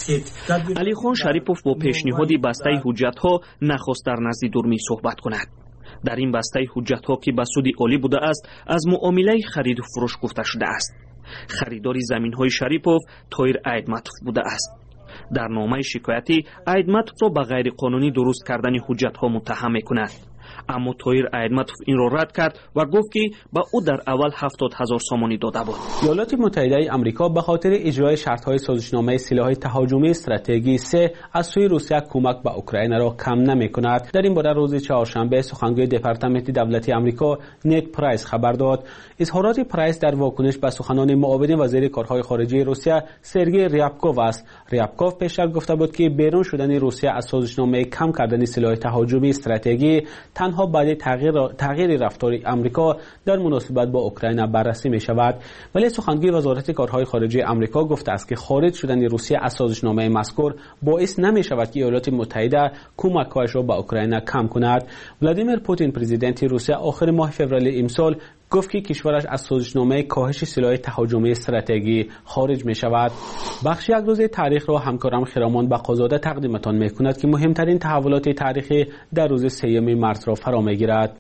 Speaker 8: علی خان شریپوف با پیشنهاد بسته حجت‌ها نخواست در نزد دورمی صحبت کند. در این بسته حجت‌ها که به سود عالی بوده است از معامله خرید و فروش گفته شده است. خریداری زمین‌های شریپوف طاهر عیدمطف بوده است. در نامه شکایتی عیدمطف را به غیر قانونی درست کردن حجت‌ها متهم می‌کند. اما طاهر عیدمطف این را رد کرد و گفت که به او در اول 70,000 سومانی داده بود.
Speaker 7: ایالات متحده آمریکا به خاطر اجرای شرط‌های سازشنامه سلاح تهاجمی استراتژی 3 از سوی روسیه کمک به اوکراین را کم نمی‌کند. در این باره روز چهارشنبه سخنگوی دپارتمنت دولتی آمریکا نید پرایس خبر داد. اظهارات پرایس در واکنش به سخنان معاون وزیر کارهای خارجه روسیه سرگئی ریابکوف است. ریابکوف پیشتر گفته بود که بیرون شدن روسیه از سازشنامه کم کردن سلاح تهاجمی استراتژی تنها بعد تغییر رفتار آمریکا در مناسبت با اوکراین بررسی می شود. ولی سخنگوی وزارت کارهای خارجه آمریکا گفته است که خارج شدن روسیه از سازشنامه مذکور باعث نمی شود که ایالات متحده کمک‌هایش را به اوکراین کم کند. ولادیمیر پوتین پرزیدنت روسیه آخر ماه فوریه امسال گفت که کشورش از سازشنامه کاهش سلاح تهاجمی استراتژی خارج می شود. بخش یک روز تاریخ را همکارم خرامان بقازاده تقدیمتان می کند که مهمترین تحولات تاریخی در روز 3 مارس را فرا می گیرد.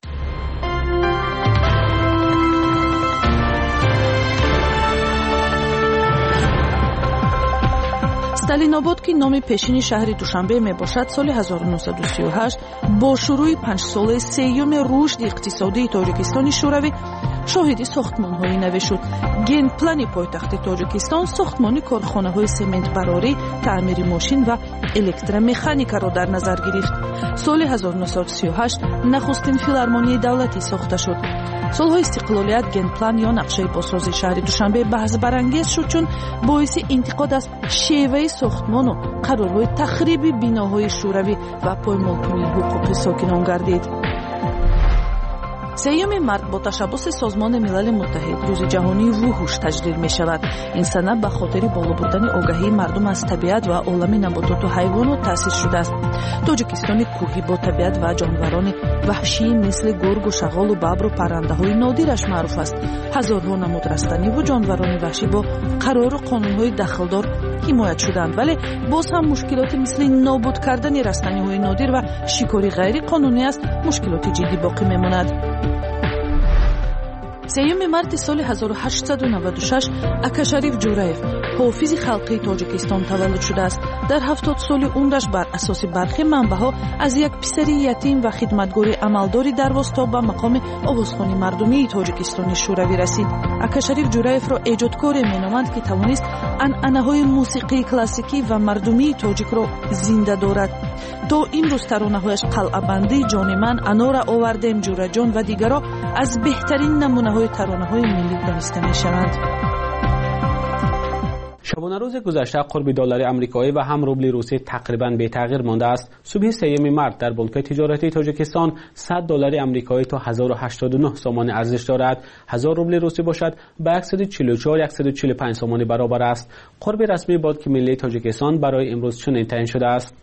Speaker 10: استالیناباد که نام پیشین شهر دوشنبه می باشد سال 1938 با شروع 5 ساله 3 رشد اقتصادی تاجیکستان شوروی شاهد ساختمان‌های نو شد. گن پلان پایتخت تاجیکستان ساختمان کارخانه‌های سمنت براری، تعمیر ماشین و الکترومکانیکا را در نظر گرفت. سال 1938 نخستین فیلارمونی دولتی ساخته شد. سالهای استقلالیت گن پلان یا نقشه بازسازی شهر دوشنبه بحث برانگیز شد چون باعث انتقاد از شیوه ساختمان و قرارهای تخریب بناهای شوروی و پایمال‌کنی حقوق ساکنان گردید. 3 مارس با تشبث سازمان ملل متحد روز جهانی وحوش تجلیل می شود. این سنه به خاطر بالا بردن آگاهی مردم از طبیعت و عالم نباتات و حیوانات تأسیس شده است. تاجیکستان کوهی با طبیعت و جانوران وحشی مثل گرگ و شغال و ببر و پرنده های نادرش معروف است. هزارها نماد رستنی و جانوران وحشی با قرار و قانون های دخلدار حمایت شدند، ولی باز هم مشکلات مثل نابود کردن رستنی های نادر و شکاری غیر قانونی است مشکلات جدی باقی میماند. 3 مارس سال 1896 اکاشریف جوراев حافظ خلقی تاجیکستان تولد شده است. در 70 سال عمرش بر اساس برخی منبع‌ها از یک پسر یتیم و خدمتگار عملداری درواست تا به مقام آوازخوانی مردمی تاجیکستان شوروی رسید. اکاشریف جوراев را ایجادکار مینامند که توانست عنعنه‌های موسیقی کلاسیکی و مردمی تاجیک را زنده دارد. تا امروز ترانه‌هایش قلعه‌بندی، جان من، انا را آوردیم، جورا جان و دیگرها از بهترین نمونه‌های ترانه‌های ملی دانسته می‌شوند.
Speaker 7: شبانه روز گذشته قرب دلار آمریکایی و هم روبل روسی تقریباً بی تغییر مانده است. صبح 3 مارس در بانک تجارتی تاجیکستان $100 آمریکایی تا 1089 سومان ارزش دارد. 1000 روبل روسی باشد به 144-145 سومان برابر است. قرب رسمی بانک ملی تاجیکستان برای امروز چنین تعیین شده است.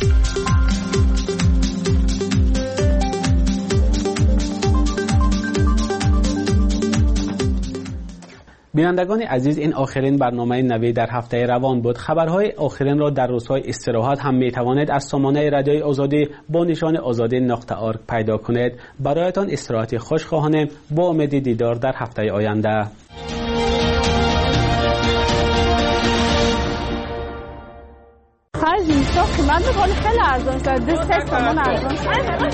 Speaker 7: بینندگان عزیز، این آخرین برنامه نوی در هفته روان بود. خبرهای آخرین را در روزهای استراحت هم می توانید از سامانه رادیوی آزادی با نشان azadi.org پیدا کنید. برایتان استراحت خوشخواهانه با امید دیدار در هفته آینده.
Speaker 11: قیمت بخوری خیلی ارزان شد. 3 تومان ارزان شد.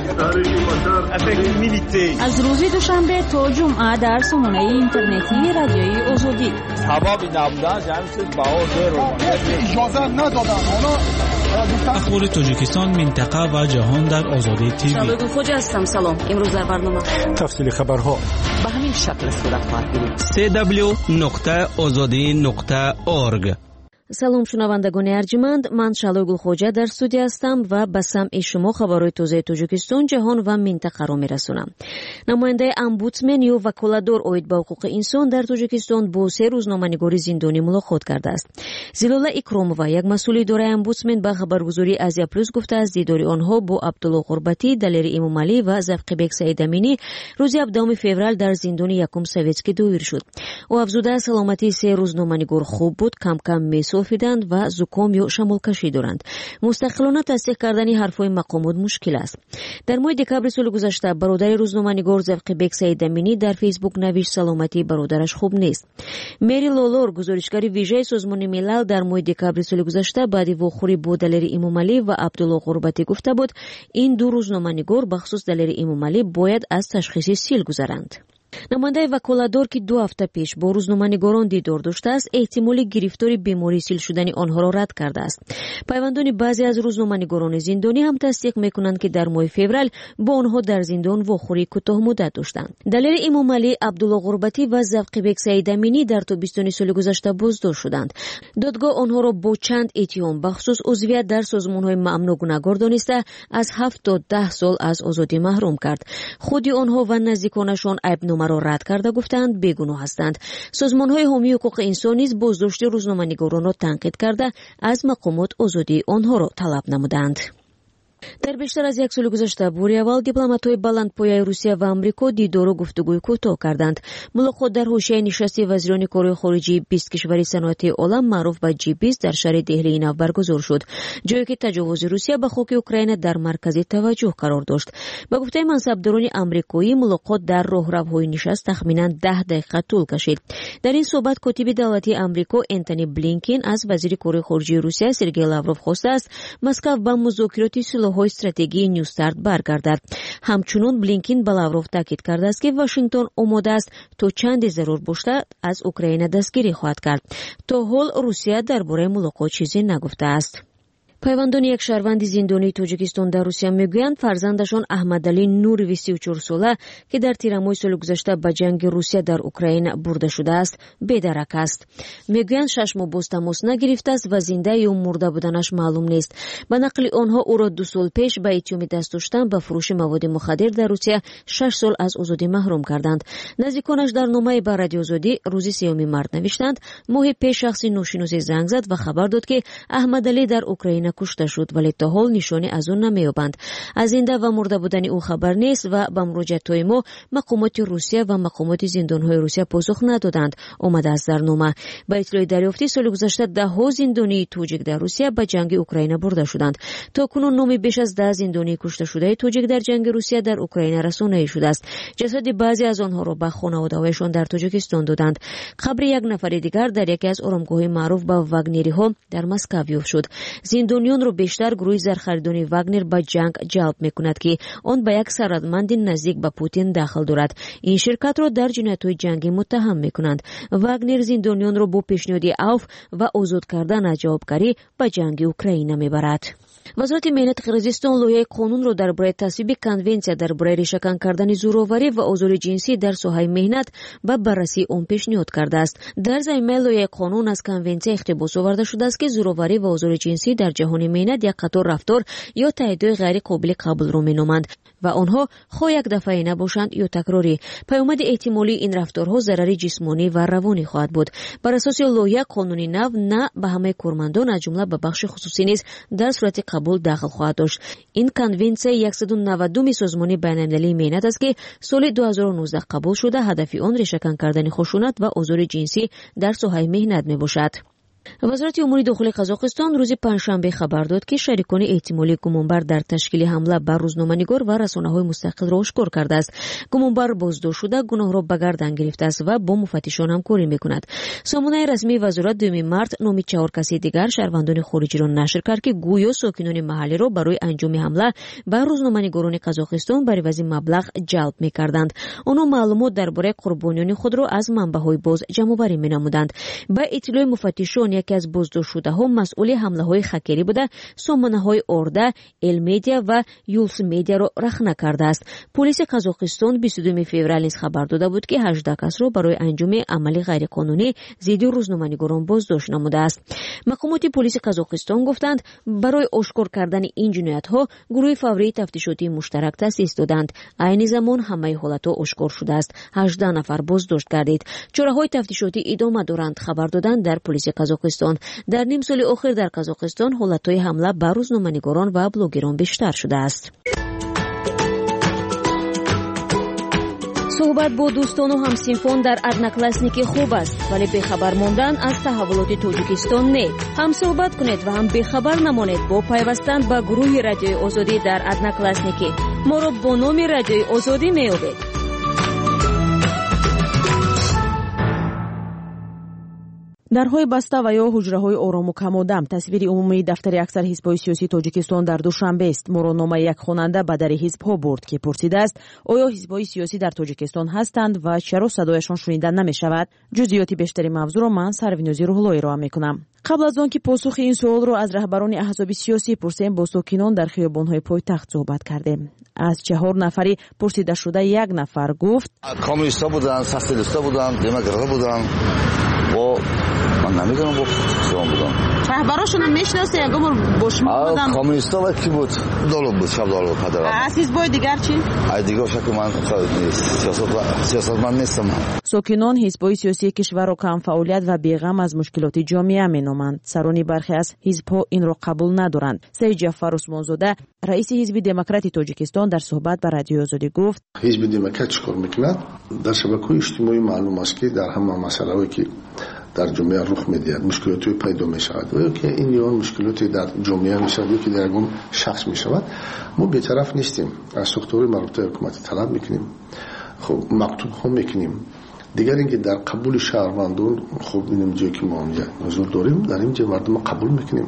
Speaker 1: از روز دوشنبه تا جمعه در سامانه اینترنتی رادیوی آزادی.
Speaker 12: ثوابی نبودن جمع شد بها زیر رو
Speaker 25: اجازه ندادن. حالا
Speaker 23: اخبار تاجیکستان، منطقه و جهان در آزادی تیوی.
Speaker 12: شالوگل خوجا هستم. سلام. امروز در برنامه
Speaker 2: تفصیل خبرها
Speaker 12: به همین شکل صورت خواهد گرفت.
Speaker 14: www.azadi.org.
Speaker 13: салом шунавандагони арҷиманд, ман Шалойгул Хоҷа дар студия ҳастам ва ба самъи шумо хабарҳои тозаи Тоҷикистон, ҷаҳон ва минтақаро мерасонам. Намояндаи омбудсмен ё ваколадор оид ба ҳуқуқи инсон дар Тоҷикистон бо 3 рӯзноманигори зиндонӣ мулоқот кардааст. Зилола Икромова, як масъули идораи омбудсмен, ба хабаргузории Азия Плюс гуфтааст дидори онҳо бо Абдулло Ғурбатӣ, Далери Эмомалӣ ва Завқибек Саидаминӣ рӯзи 7 феврал дар зиндони якум советскӣ доир шуд. Ӯ афзудааст саломатии 3 рӯзноманигор хуб буд, камкам месофиданд ва зуком ё шамолкашӣ доранд. мустақилона тасдиқ кардани ҳарфҳои мақомот мушкил аст. дар моҳи декабри соли гузашта бародари рӯзноманигор Завқибек Саидаминӣ дар фейсбук навишт саломатии бародараш хуб нест. Мери Лолор, гузоришгари вижаи Созмони Милал, дар моҳи декабри соли гузашта баъди вохӯрӣ бо Далери Эмомалӣ ва Абдулло Ғурбатӣ гуфта буд, ин ду рӯзноманигор бахусус Далери Эмомалӣ бояд аз ташхиси сил гузаранд. намояндаи ваколадор ки 2 ҳафта пеш бо рӯзноманигорон дидор доштааст, эҳтимоли гирифтори бемории сил шудани онҳоро рад кардааст. пайвандони баъзе аз рӯзноманигорони зиндонӣ ҳам тасдиқ мекунанд ки дар моҳи феврал бо онҳо дар зиндон вохӯрии кӯтоҳмуддат доштанд. Далери Эмомалӣ, Абдулло Ғурбатӣ ва Завқибек Саидаминӣ дар тобистони соли гузашта боздошт шуданд. додгоҳ онҳоро бо чанд иттиҳом бахусус узвият дар созмонҳои маъмну гунahгор дониста аз 7 то 10 сол аз озодӣ маҳрум кард. худи онҳо ва наздиконашон айбнома ро рад карда гуфтанд бегуноҳ ҳастанд. созмонҳои ҳомии ҳуқуқи инсон низ боздошти рӯзноманигоронро танқид карда аз мақомот озодии онҳоро талаб намуданд. дар бештар аз як соли гузашта бори аввал дипломатҳои баландпояи Русия ва Амрико дидору гуфтугӯи кӯтоҳ карданд. мулоқот дар ҳошияи нишасти вазирони кори хориҷии 20 кишвари саноатии олам маъруф ба G20 дар шаҳри Деҳлии Нав баргузор шуд, ҷое ки таҷовузи Русия ба хоки Украина дар маркази таваҷҷӯҳ қарор дошт. ба гуфтаи мансабдорони амрикоӣ, мулоқот дар роҳравҳои нишаст тахминан 10 дақиқа тӯл кашид. дар ин суҳбат котиби давлатии Амрико Энтони Блинкен аз вазири кори хориҷии Русия Сергей Лавров хостааст Москав ба музокироти силоҳҳои стратегии New Start баргардад. ҳамчунон Блинкен ба Лавров таъкид кардааст ки Вашингтон омодааст то чанде зарур бошад аз Украина дастгирӣ хоҳад кард. то ҳол Русия дар бораи мулоқот чизе нагуфтааст. пайвандони як шаҳрванди зиндонии Тоҷикистон дар Русия мегӯянд фарзандашон Аҳмадалӣ Нурови 34 сола, ки дар тирамоҳи соли гузашта ба ҷанги Русия дар Украина бурда шудааст, бедарак аст. мегӯянд 6 моҳ боз тамос нагирифтааст ва зинда ё мурда буданаш маълум нест. ба нақли онҳо ӯро 2 сол пеш ба иттиҳоми даст доштан ба фурӯши маводи мухаддир дар Русия 6 сол аз озодӣ маҳрум карданд. наздиконаш дар номае ба Радиои Озодӣ рӯзи 3 март навиштанд, моҳи пеш шахси ношиносе занг зад ва хабар дод ки Аҳмадалӣ дар Украина кушта шуд, вале то ҳол нишоне аз он намеёбанд. аз зинда ва мурда будани ӯ хабар нест ва ба муроҷиатҳои мо мақомоти Русия ва мақомоти зиндонҳои Русия посух надоданд, омадааст дар нома. ба иттилои дарёфтӣ соли гузашта даҳҳо зиндонии тоҷик дар Русия ба ҷанги Украина бурда шуданд. то кунун номи беш аз 10 зиндонии кушташудаи тоҷик дар ҷанги Русия дар Украина расонаӣ шудааст. ҷасади баъзе аз онҳоро ба хонаводаҳояшон дар Тоҷикистон доданд. қабри як нафари дигар дар яке аз оромгоҳҳои маъруф ба вагнериҳо дар Москав ёфт шуд. зиндониёнро бештар гурӯҳи зархаридони Вагнер ба ҷанг ҷалб мекунад ки он ба як сарватманди наздик ба Путин дахл дорад. ин ширкатро дар ҷиноятҳои ҷангӣ муттаҳам мекунанд. Вагнер зиндониёнро бо пешниҳоди авф ва озод кардан аз ҷавобгарӣ ба ҷанги Украина мебарад. вазорати меҳнати Қирғизистон лоиҳаи қонунро дар бораи тасвиби конвенсия дар бораи решакан кардани зӯроварӣ ва озори ҷинсӣ дар соҳаи меҳнат ба баррасии он пешниҳод кардааст. дар заминаи лоиҳаи қонун аз конвенсия иқтибос оварда шудааст ки зӯроварӣ ва озори ҷинсӣ дар ҷаҳони меҳнат як қатор рафтор ё таъҳидҳои ғайриқобили қабулро меноманд ва онҳо хоҳ як дафъаӣ набошанд ё такрорӣ. паёмади эҳтимолии ин рафторҳо зарари ҷисмонӣ ва равонӣ хоҳад буд. бар асоси лоиҳа қонуни нав на ба ҳамаи кормандон аз ҷумла ба бахши хусусӣ низ дар сурати қабул дахл хоҳад дошт. ин конвенсияи 192 созмони байналмилалии меҳнат аст ки соли 2019 қабул шуда ҳадафи он решакан кардани хушунат ва озори ҷинсӣ дар соҳаи меҳнат мебошад. вазорати умури дохили Қазоқистон рӯзи панҷшанбе хабар дод ки шарикони эҳтимолии гумонбар дар ташкили ҳамла ба рӯзноманигор ва расонаҳои мустақилро ошкор кардааст. гумонбар боздошт шуда гуноҳро ба гардан гирифтааст ва бо муфаттишон ҳамкорӣ мекунад. сомонаи расмии вазорат 2 март номи 4 каси дигар шаҳрвандони хориҷиро нашр кард ки гӯё сокинони маҳаллиро барои анҷоми ҳамла ба рӯзноманигорони Қазоқистон ба ривази маблағ ҷалб мекарданд. онҳо маълумот дар бораи қурбониёни худро аз манбаъҳои боз ҷамъоварӣ менамуданд. ба иттилои муфаттишон یکی از بازداشت‌شده‌ها مسئول حمله‌های خکری بوده، سامانه‌های ارده، المدیا و یولس مدیا را رخنه کرده است. پلیس قزاقستان 22 فوریه نیز خبر داده بود که 18 کس را برای انجام عمل غیرقانونی ضد روزنامه‌نگاران بازداشت نموده است. مقامات پلیس قزاقستان گفتند برای آشکار کردن این جنایت‌ها گروه فوری تفتیشاتی مشترک تأسیس دادند. عین زمان همه حالت‌ها آشکار شده است. 18 نفر بازداشت گردید. چاره‌های تفتیشاتی ادامه دارند. خبر دادند در پلیس قزاقستان. در نیم سال اخیر در قزاقستان حالت‌های حمله بر روزنامه‌نگاران و بلاگران بیشتر شده است. صحبت با دوستان و همسینفان در ادناکلاسنیکی خوب است، ولی بخبر ماندن از تحولات تاجیکستان نه. هم صحبت کنید و هم بخبر نمانید با پیوستن به گروه رادیوی آزادی در ادناکلاسنیکی. ما را با نام رادیوی آزادی میابید.
Speaker 15: درهای بسته و یا حجره‌های آرام و کم و دم تصویر عمومی دفتر اکثر حزب‌های سیاسی تاجیکستان در دوشنبه است. مراننامه یک خواننده به در حزب‌ها برد که پرسیده است آیا حزب‌های سیاسی در تاجیکستان هستند و چرا صدایشان شنیده نمی‌شود. جزئیات بیشتری موضوع را من سروینوزی روح‌اللهی ارائه می‌کنم. قبل از آن که پاسخ این سوال را از رهبران احزاب سیاسی پرسیم، با ساکنان در خیابان‌های پایتخت صحبت کردیم. از 4 نفری پرسیده شده 1 نفر گفت
Speaker 14: کمونیست‌ها بودند، سوسیالیست‌ها بودند، دموکرات‌ها بودند. و من نمیدونم با شما بودم.
Speaker 15: رهبراشون هم میشناسه یا گمر با شما بودن؟
Speaker 14: کمونیستا و کی بود؟ دولت بود، شب دولت پدرم.
Speaker 15: از حزبای دیگر چی؟
Speaker 14: از دیگر شک من سیاستمند نیستم.
Speaker 15: ساکنان حزبای سیاسی کشور را کم فعالیت و بیغم از مشکلات جامعه مینامند. سران برخی از حزب‌ها این را قبول ندارند. سید جعفر عثمانزاده رئیس حزب دموکراتی تاجیکستان در صحبت با رادیو آزادی گفت
Speaker 16: حزب دموکرات چیکار میکند؟ در شبکه‌های اجتماعی معلوم است که در همه مسائلی که در جامعه رخ میدهد مشکلاتی پیدا میشود و که این یا مشکلاتی در جامعه میشود یا که در اون شخص میشود. ما بی‌طرف نیستیم. از ساختار مربوطه حکومت طلب میکنیم، خب مکتوب هم میکنیم. دیگر اینکه در قبول شهروندان خب اینم جایی که ما حضور داریم، در اینجا مردم قبول میکنیم.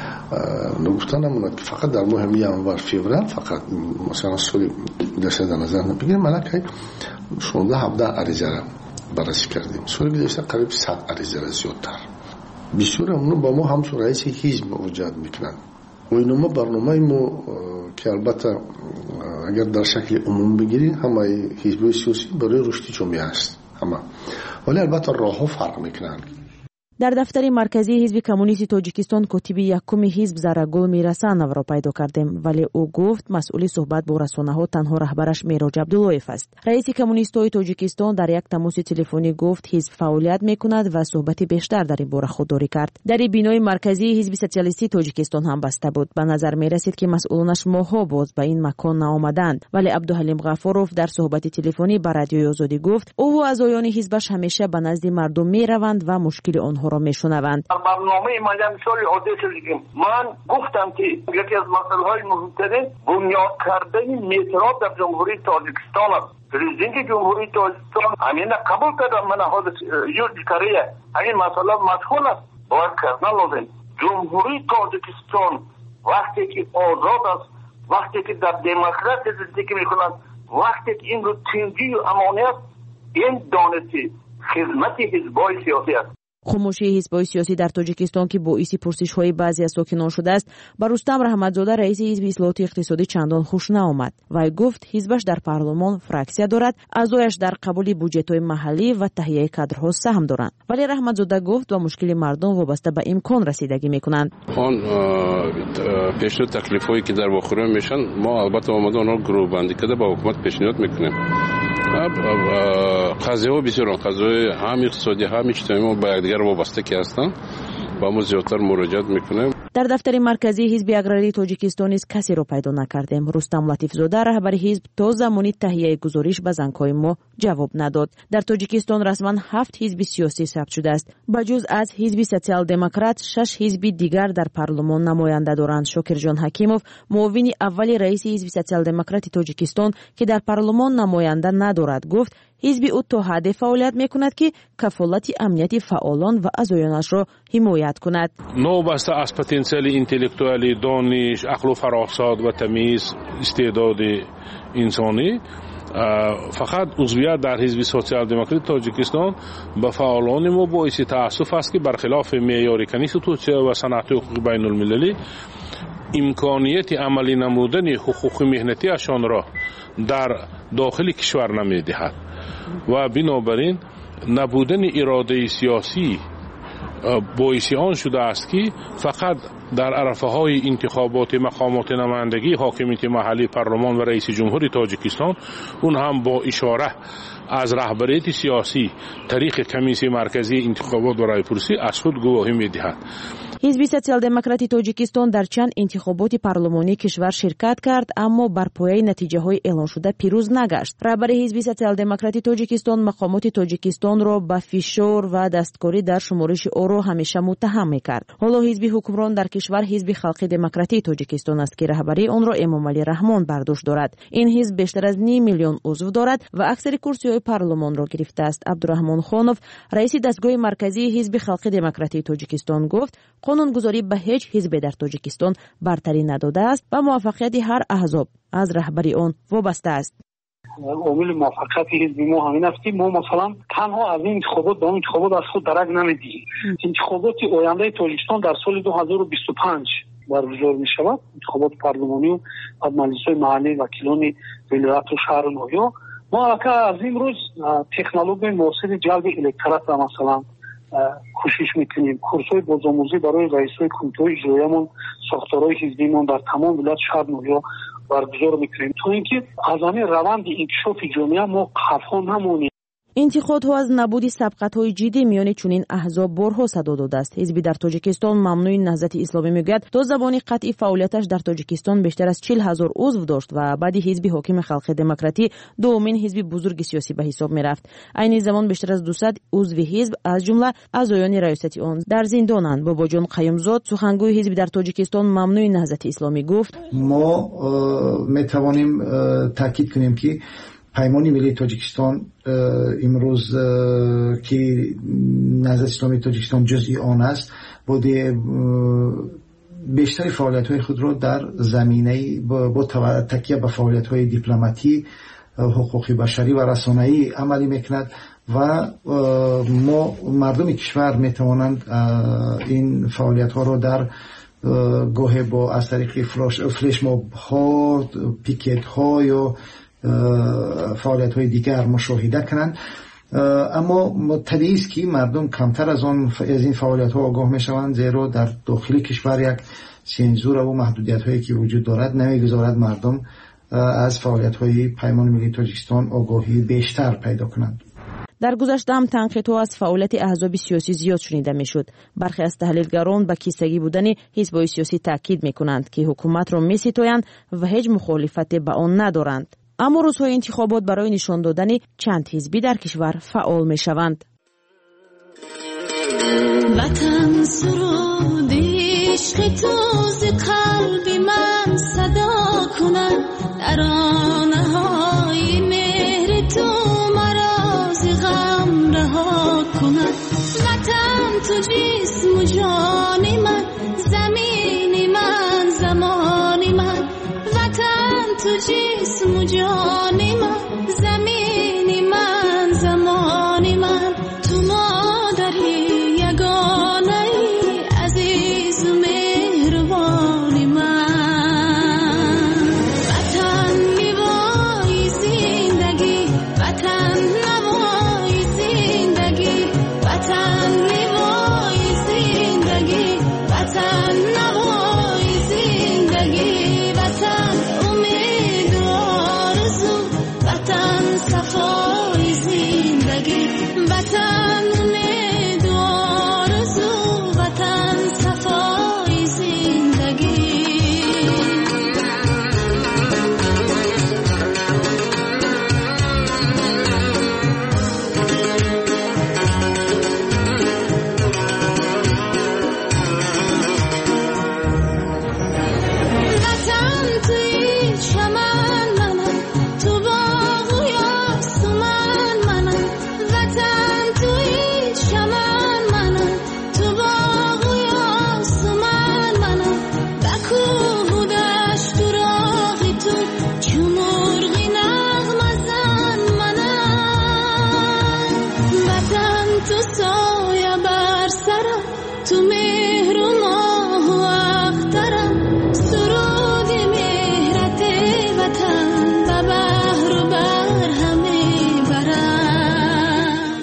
Speaker 16: نگفتن نموند که فقط در ماه ینور فوریه فقط مثلا سال گذشته در نظر نبگیریم، ملک 16-17 عریضه بررسی کردیم. سال گذشته قریب 100 عریضه زیادتر. بسیار اونو با ما همچون رئیس حزب مواجهت میکنن و اینو ما برنامه ما که البته اگر در شکل عمومی بگیریم همه حزب سیاسی برای رشد جامعه است همه، ولی البته راهها فرق میکنن.
Speaker 15: در دفتر مرکزی حزب کمونیست تاجیکستان کتیب یکم حزب زرگل میرسانов را پیدا کردیم، ولی او گفت مسئول صحبت با رسانه‌ها تنها رهبرش میراج عبداللهیف است. رئیس کمونیست‌های تاجیکستان در یک تماس تلفنی گفت حزب فعالیت میکند و صحبت بیشتر در این باره خودداری کرد. در بینای مرکزی حزب سوسیالیستی تاجیکستان هم بسته بود. به نظر میرسید که مسئولانش ماه‌ها باز به این مکان نآمدند، ولی عبدالحلیم غفاروف در صحبت تلفنی با رادیو آزادی گفت او و اعضایان حزبش همیشه به نزد مردم میروند و مشکل آنها را میشنوند.
Speaker 17: برنامه من مثال عادی شدیم. من گفتم که یکی از مسائل مهمترین بنیاد کردن میتراب در جمهوری تاجیکستان است. پرزیدنت جمهوری تاجیکستان همین قبول کرده من خود یوز کریه این مسئله مشغول است باید کردن لازم. جمهوری تاجیکستان وقتی که آزاد است، وقتی که در دموکراسی زندگی میکنند، وقتی که این رو تنگی و امانیت این دانستی خدمت حزب‌های سیاسی است.
Speaker 15: خاموشی حزب‌های سیاسی در تاجیکستان که باعث پرسش‌های بعضی از ساکنان شده است، با رستم رحمتزاده رئیس حزب اصلاحات اقتصادی چندان خوش نآمد. وی گفت حزبش در پارلمان فراکسیا دارد، اعضایش در قبول بودجه‌های محلی و تهیه کادرها سهم دارند. ولی رحمتزاده گفت با مشکل مردم وابسته به امکان رسیدگی می‌کنند.
Speaker 18: آن پیشنهاد تکلیف‌هایی که در واخره میشن ما البته آمده آنها گروه بندی کرده با حکومت پیشنهاد می‌کنیم. قضیه‌ها بسیار قضیه هم اقتصادی هم اجتماعی با یکدیگر وابسته که هستند با ما زیادتر مراجعت میکنیم. در دفتر مرکزی حزب اگراری تاجیکستان نیز کسی را پیدا نکردیم. رستم لطیفزاده رهبر حزب تا زمانی تهیه گزارش به زنگ‌های ما جواب نداد. در تاجیکستان رسما 7 حزب سیاسی ثبت شده است. بجز از حزب سوسیال دموکرات 6 حزب دیگر در پارلمان نماینده دارند. شاکرجان حکیموف معاون اول رئیس حزب سوسیال دموکراتی تاجیکستان که در پارلمان نماینده ندارد گفت حزب او تا حد فعالیت میکند که کفالت امنیت فعالان و اعضایانش را حمایت کند. نوبسته از پتانسیل انتلکتوالی، دانش، عقل و فراسات و تمیز استعداد انسانی فقط عضویت در حزب سوسیال دموکرات تاجیکستان به فعالان ما باعث تأسف است که برخلاف معیار کنستیتوسیا و صنعت حقوق بین المللی امکانیت عملی نمودن حقوق مهنتیشان را در داخل کشور نمی‌دهد و بنابراین نبودن اراده سیاسی باعث آن شده است که فقط در عرفه های انتخابات مقامات نمایندگی حاکمیت محلی پارلمان و رئیس جمهور تاجیکستان اون هم با اشاره از رهبریت سیاسی طریق کمیسیون مرکزی انتخابات و رایپرسی از خود گواهی می‌دهد.
Speaker 15: حزب سوسیال دموکراتی تاجیکستان در چند انتخابات پارلمانی کشور شرکت کرد اما بر پایه نتیجه‌های اعلان شده پیروز نگشت. رهبر حزب سوسیال دموکراتی تاجیکستان مقامات تاجیکستان را به فشار و دستکاری در شمارش آرا همیشه متهم می‌کرد. حالا حزب حکمران در کشور حزب خلق دموکراتی تاجیکستان است که رهبری آن را امامعلی رحمان بر دوش دارد. این حزب بیشتر از 9 میلیون عضو دارد و اکثر کرسی‌های پارلمان را گرفته است. عبدالرحمان خانوف رئیس دستگاه مرکزی حزب خلق دموکراتی تاجیکستان گفت قانونگذاری به هیچ حزب در تاجیکستان برتری نداده است و موفقیت هر احزاب از رهبری آن وابسته است.
Speaker 3: عامل موفقیت حزب ما همین است که ما مثلا تنها از این انتخابات به اون انتخابات از خود درک نمیدیم. انتخابات آینده تاجیکستان در سال 2025 برگزار می شود. انتخابات پارلمانی و مجلس‌های محلی وکیلان ولایت و شهر و ناحیه. ما از امروز تکنولوژی معاصر جلب الکترات را مثلا کوشش میکنیم. کورس‌های بازآموزی برای رئیس‌های کمیته اجرایی‌مون، ساختارهای حزبیمون در تمام ولایت شهر نوحه برگزار میکنیم تا اینکه از همین روند انکشاف جامعه ما خفا نمونیم.
Speaker 15: انتقادها از نبود سبقت‌های جدی میان چنین احزاب بارها صدا داده است. حزب در تاجیکستان ممنوع نهضت اسلامی میگوید تا زبان قطعی فعالیتش در تاجیکستان بیشتر از 40,000 عضو داشت و بعد حزب حاکم خلق دموکراتی دومین حزب بزرگ سیاسی به حساب میرفت. عین زمان بیشتر از 200 عضو حزب از جمله اعضایان ریاست آن در زندانند. باباجان قیومزاد سخنگوی حزب در تاجیکستان ممنوع نهضت اسلامی گفت
Speaker 19: ما میتوانیم تاکید کنیم که پیمان ملی تاجیکستان امروز که نهضت اسلامی تاجیکستان جزئی آن است بوده بیشتر فعالیت‌های خود را در زمینه با تکیه به فعالیت‌های دیپلماتی، حقوق بشری و رسانه‌ای عملی میکند و ما مردم کشور میتوانند این فعالیت‌ها را در گاهی با از طریق فلش ماب ها، پیکت ها یا فعالیت های دیگر مشاهده کنند. اما طبیعی است که مردم کمتر از این فعالیت ها آگاه می شوند، زیرا در داخل کشور یک سنسور و محدودیت هایی که وجود دارد نمیگذارد مردم از فعالیت های پیمان ملی تاجیکستان آگاهی بیشتر پیدا کنند.
Speaker 15: در گذشته هم تنقیدها از فعالیت احزاب سیاسی زیاد شنیده میشد. برخی از تحلیلگران به کیسگی بودن حزب‌های سیاسی تاکید میکنند که حکومت را میستایند و هیچ مخالفت به آن ندارند. اما روزهای انتخابات برای نشان دادن چند حزبی در کشور فعال میشوند.
Speaker 20: وطن سرود عشق تو ز قلب من صدا کند، ترانه‌های مهر تو مرا ز غم رها کند. وطن تو جسم و جان من، زمین من زمان من. وطن تو جسم و جان من، زمین من زمان من. تو مادری یگانه ای، عزیز و مهربان من. وطن میوای زندگی، وطن نوای زندگی. وطن میوای تو سایه بر سرم تو مهر و ماه و اخترم سرود مهرت وطن و بحر و بر همه برم.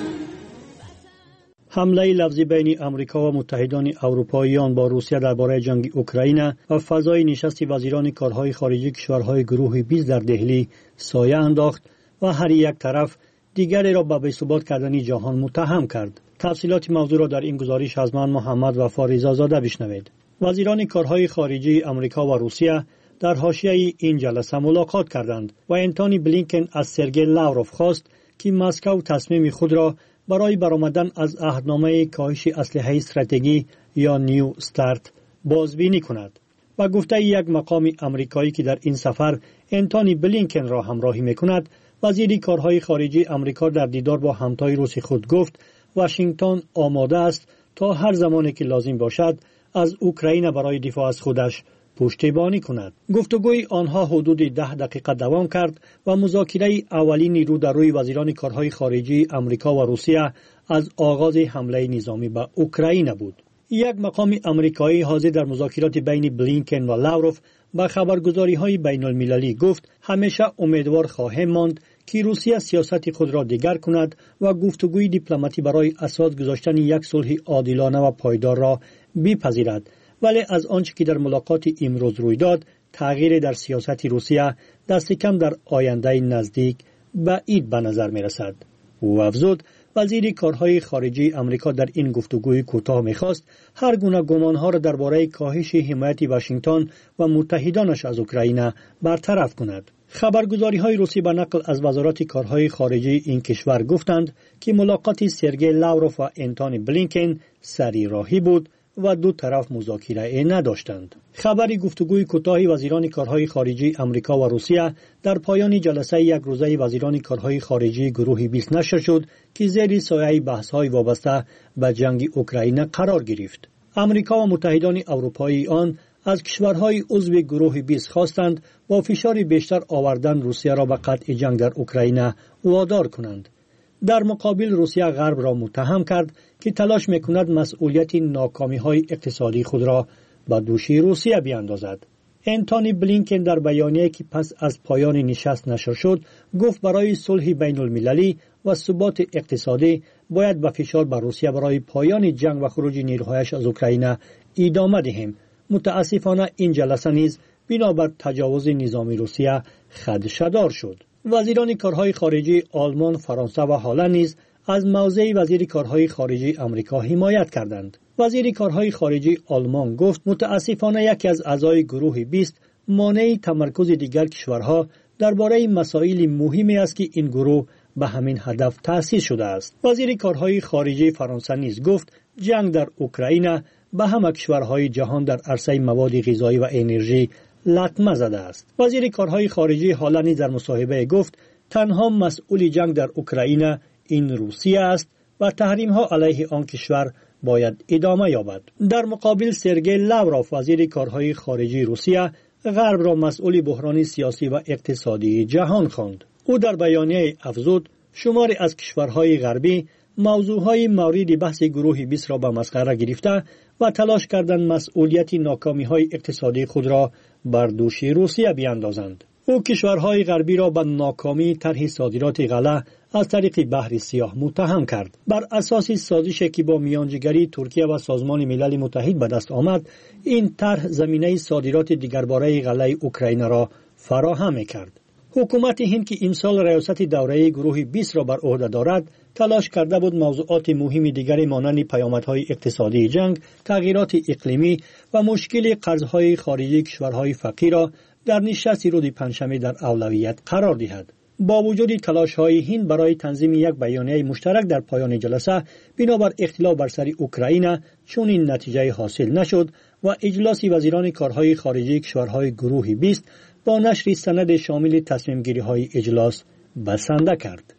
Speaker 4: حمله لفظی بین امریکا و متحدان اروپاییان با روسیه درباره جنگ اوکراین و فضای نشست وزیران کارهای خارجی کشورهای گروه 20 در دهلی سایه انداخت و هر یک طرف دیگری را به بی‌ثبات کردن جهان متهم کرد. تفصیلات موضوع را در این گزارش از من محمد وفا رضازاده بشنوید. وزیران کارهای خارجی امریکا و روسیه در حاشیه این جلسه ملاقات کردند و انتونی بلینکن از سرگئی لاوروف خواست که مسکو تصمیم خود را برای برآمدن از عهدنامه کاهش اسلحه استراتژی یا نیو استارت بازبینی کند و گفته یک مقام امریکایی که در این سفر انتونی بلینکن را همراهی میکند، وزیر کارهای خارجی امریکا در دیدار با همتای روسی خود گفت واشنگتن آماده است تا هر زمانی که لازم باشد از اوکراین برای دفاع از خودش پشتیبانی کند. گفتگوی آنها حدود 10 دقیقه دوام کرد و مذاکره اولین رو در روی وزیران کارهای خارجی امریکا و روسیه از آغاز حمله نظامی به اوکراین بود. یک مقام امریکایی حاضر در مذاکرات بین بلینکن و لاوروف با خبرگزاری‌های بین‌المللی گفت همیشه امیدوار خواهیم ماند که روسیه سیاست خود را دیگر کند و گفتگوی دیپلماتی برای اساس گذاشتن یک صلح عادلانه و پایدار را بپذیرد، ولی از آنچه که در ملاقات امروز روی داد تغییر در سیاست روسیه دست کم در آینده نزدیک بعید به نظر می رسد. او افزود وزیر کارهای خارجی امریکا در این گفتگوی کوتاه می‌خواست هر گونه گمان‌ها را درباره کاهش حمایت واشنگتن و متحدانش از اوکراین برطرف کند. خبرگزاری‌های روسی به نقل از وزارت کارهای خارجی این کشور گفتند که ملاقات سرگئی لاوروف و انتونی بلینکن سری راهی بود و دو طرف مذاکره نداشتند. خبر گفتگوی کوتاه وزیران کارهای خارجی امریکا و روسیه در پایان جلسه یک روزه وزیران کارهای خارجی گروه 20 نشر شد که زیر سایه بحث‌های وابسته به جنگ اوکراین قرار گرفت. امریکا و متحدان اروپایی آن از کشورهای عضو گروه 20 خواستند با فشار بیشتر آوردن روسیه را به قطع جنگ در اوکراین وادار کنند. در مقابل روسیه غرب را متهم کرد که تلاش میکند مسئولیت ناکامی‌های اقتصادی خود را به دوش روسیه بیاندازد. انتونی بلینکن در بیانیه‌ای که پس از پایان نشست نشر شد گفت برای صلح بین‌المللی و ثبات اقتصادی باید به فشار بر روسیه برای پایان جنگ و خروج نیروهایش از اوکراین ادامه دهیم. متاسفانه این جلسه نیز بنابر تجاوز نظامی روسیه خدشه‌دار شد. وزیران کارهای خارجی آلمان، فرانسه و هلند نیز از موضع وزیر کارهای خارجی امریکا حمایت کردند. وزیر کارهای خارجی آلمان گفت متاسفانه یکی از اعضای گروه 20 مانع تمرکز دیگر کشورها درباره مسائل مهمی است که این گروه به همین هدف تأسیس شده است. وزیر کارهای خارجی فرانسه نیز گفت جنگ در اوکراین به همه کشورهای جهان در عرصه مواد غذایی و انرژی لطمه زده است. وزیر کارهای خارجی هلند در مصاحبه گفت تنها مسئول جنگ در اوکراین این روسیه است و تحریم ها علیه آن کشور باید ادامه یابد. در مقابل سرگئی لاوروف وزیر کارهای خارجی روسیه غرب را مسئول بحران سیاسی و اقتصادی جهان خواند. او در بیانیه افزود شماری از کشورهای غربی موضوعهای مورد بحث گروه 20 را به مسخره گرفته و تلاش کردند مسئولیت ناکامی‌های اقتصادی خود را بر دوش روسیه بیاندازند. او کشورهای غربی را به ناکامی طرح صادرات غله از طریق بحر سیاه متهم کرد. بر اساس سازشی که با میانجیگری ترکیه و سازمان ملل متحد به دست آمد، این طرح زمینه صادرات دیگرباره غله اوکراین را فراهم می‌کرد. حکومت هند که امسال ریاست دوره گروه 20 را بر عهده دارد، تلاش کرده بود موضوعات مهم دیگری مانند پیامدهای اقتصادی جنگ، تغییرات اقلیمی و مشکل قرضهای خارجی کشورهای فقیر را در نشست روز پنجشنبه در اولویت قرار دهد. با وجود تلاش‌های هند برای تنظیم یک بیانیه مشترک در پایان جلسه، بنابر اختلاف بر سر اوکراین چون این نتیجه حاصل نشد و اجلاس وزیران کارهای خارجی کشورهای گروه 20 با نشر سند شامل تصمیم گیری‌های اجلاس بسنده کرد.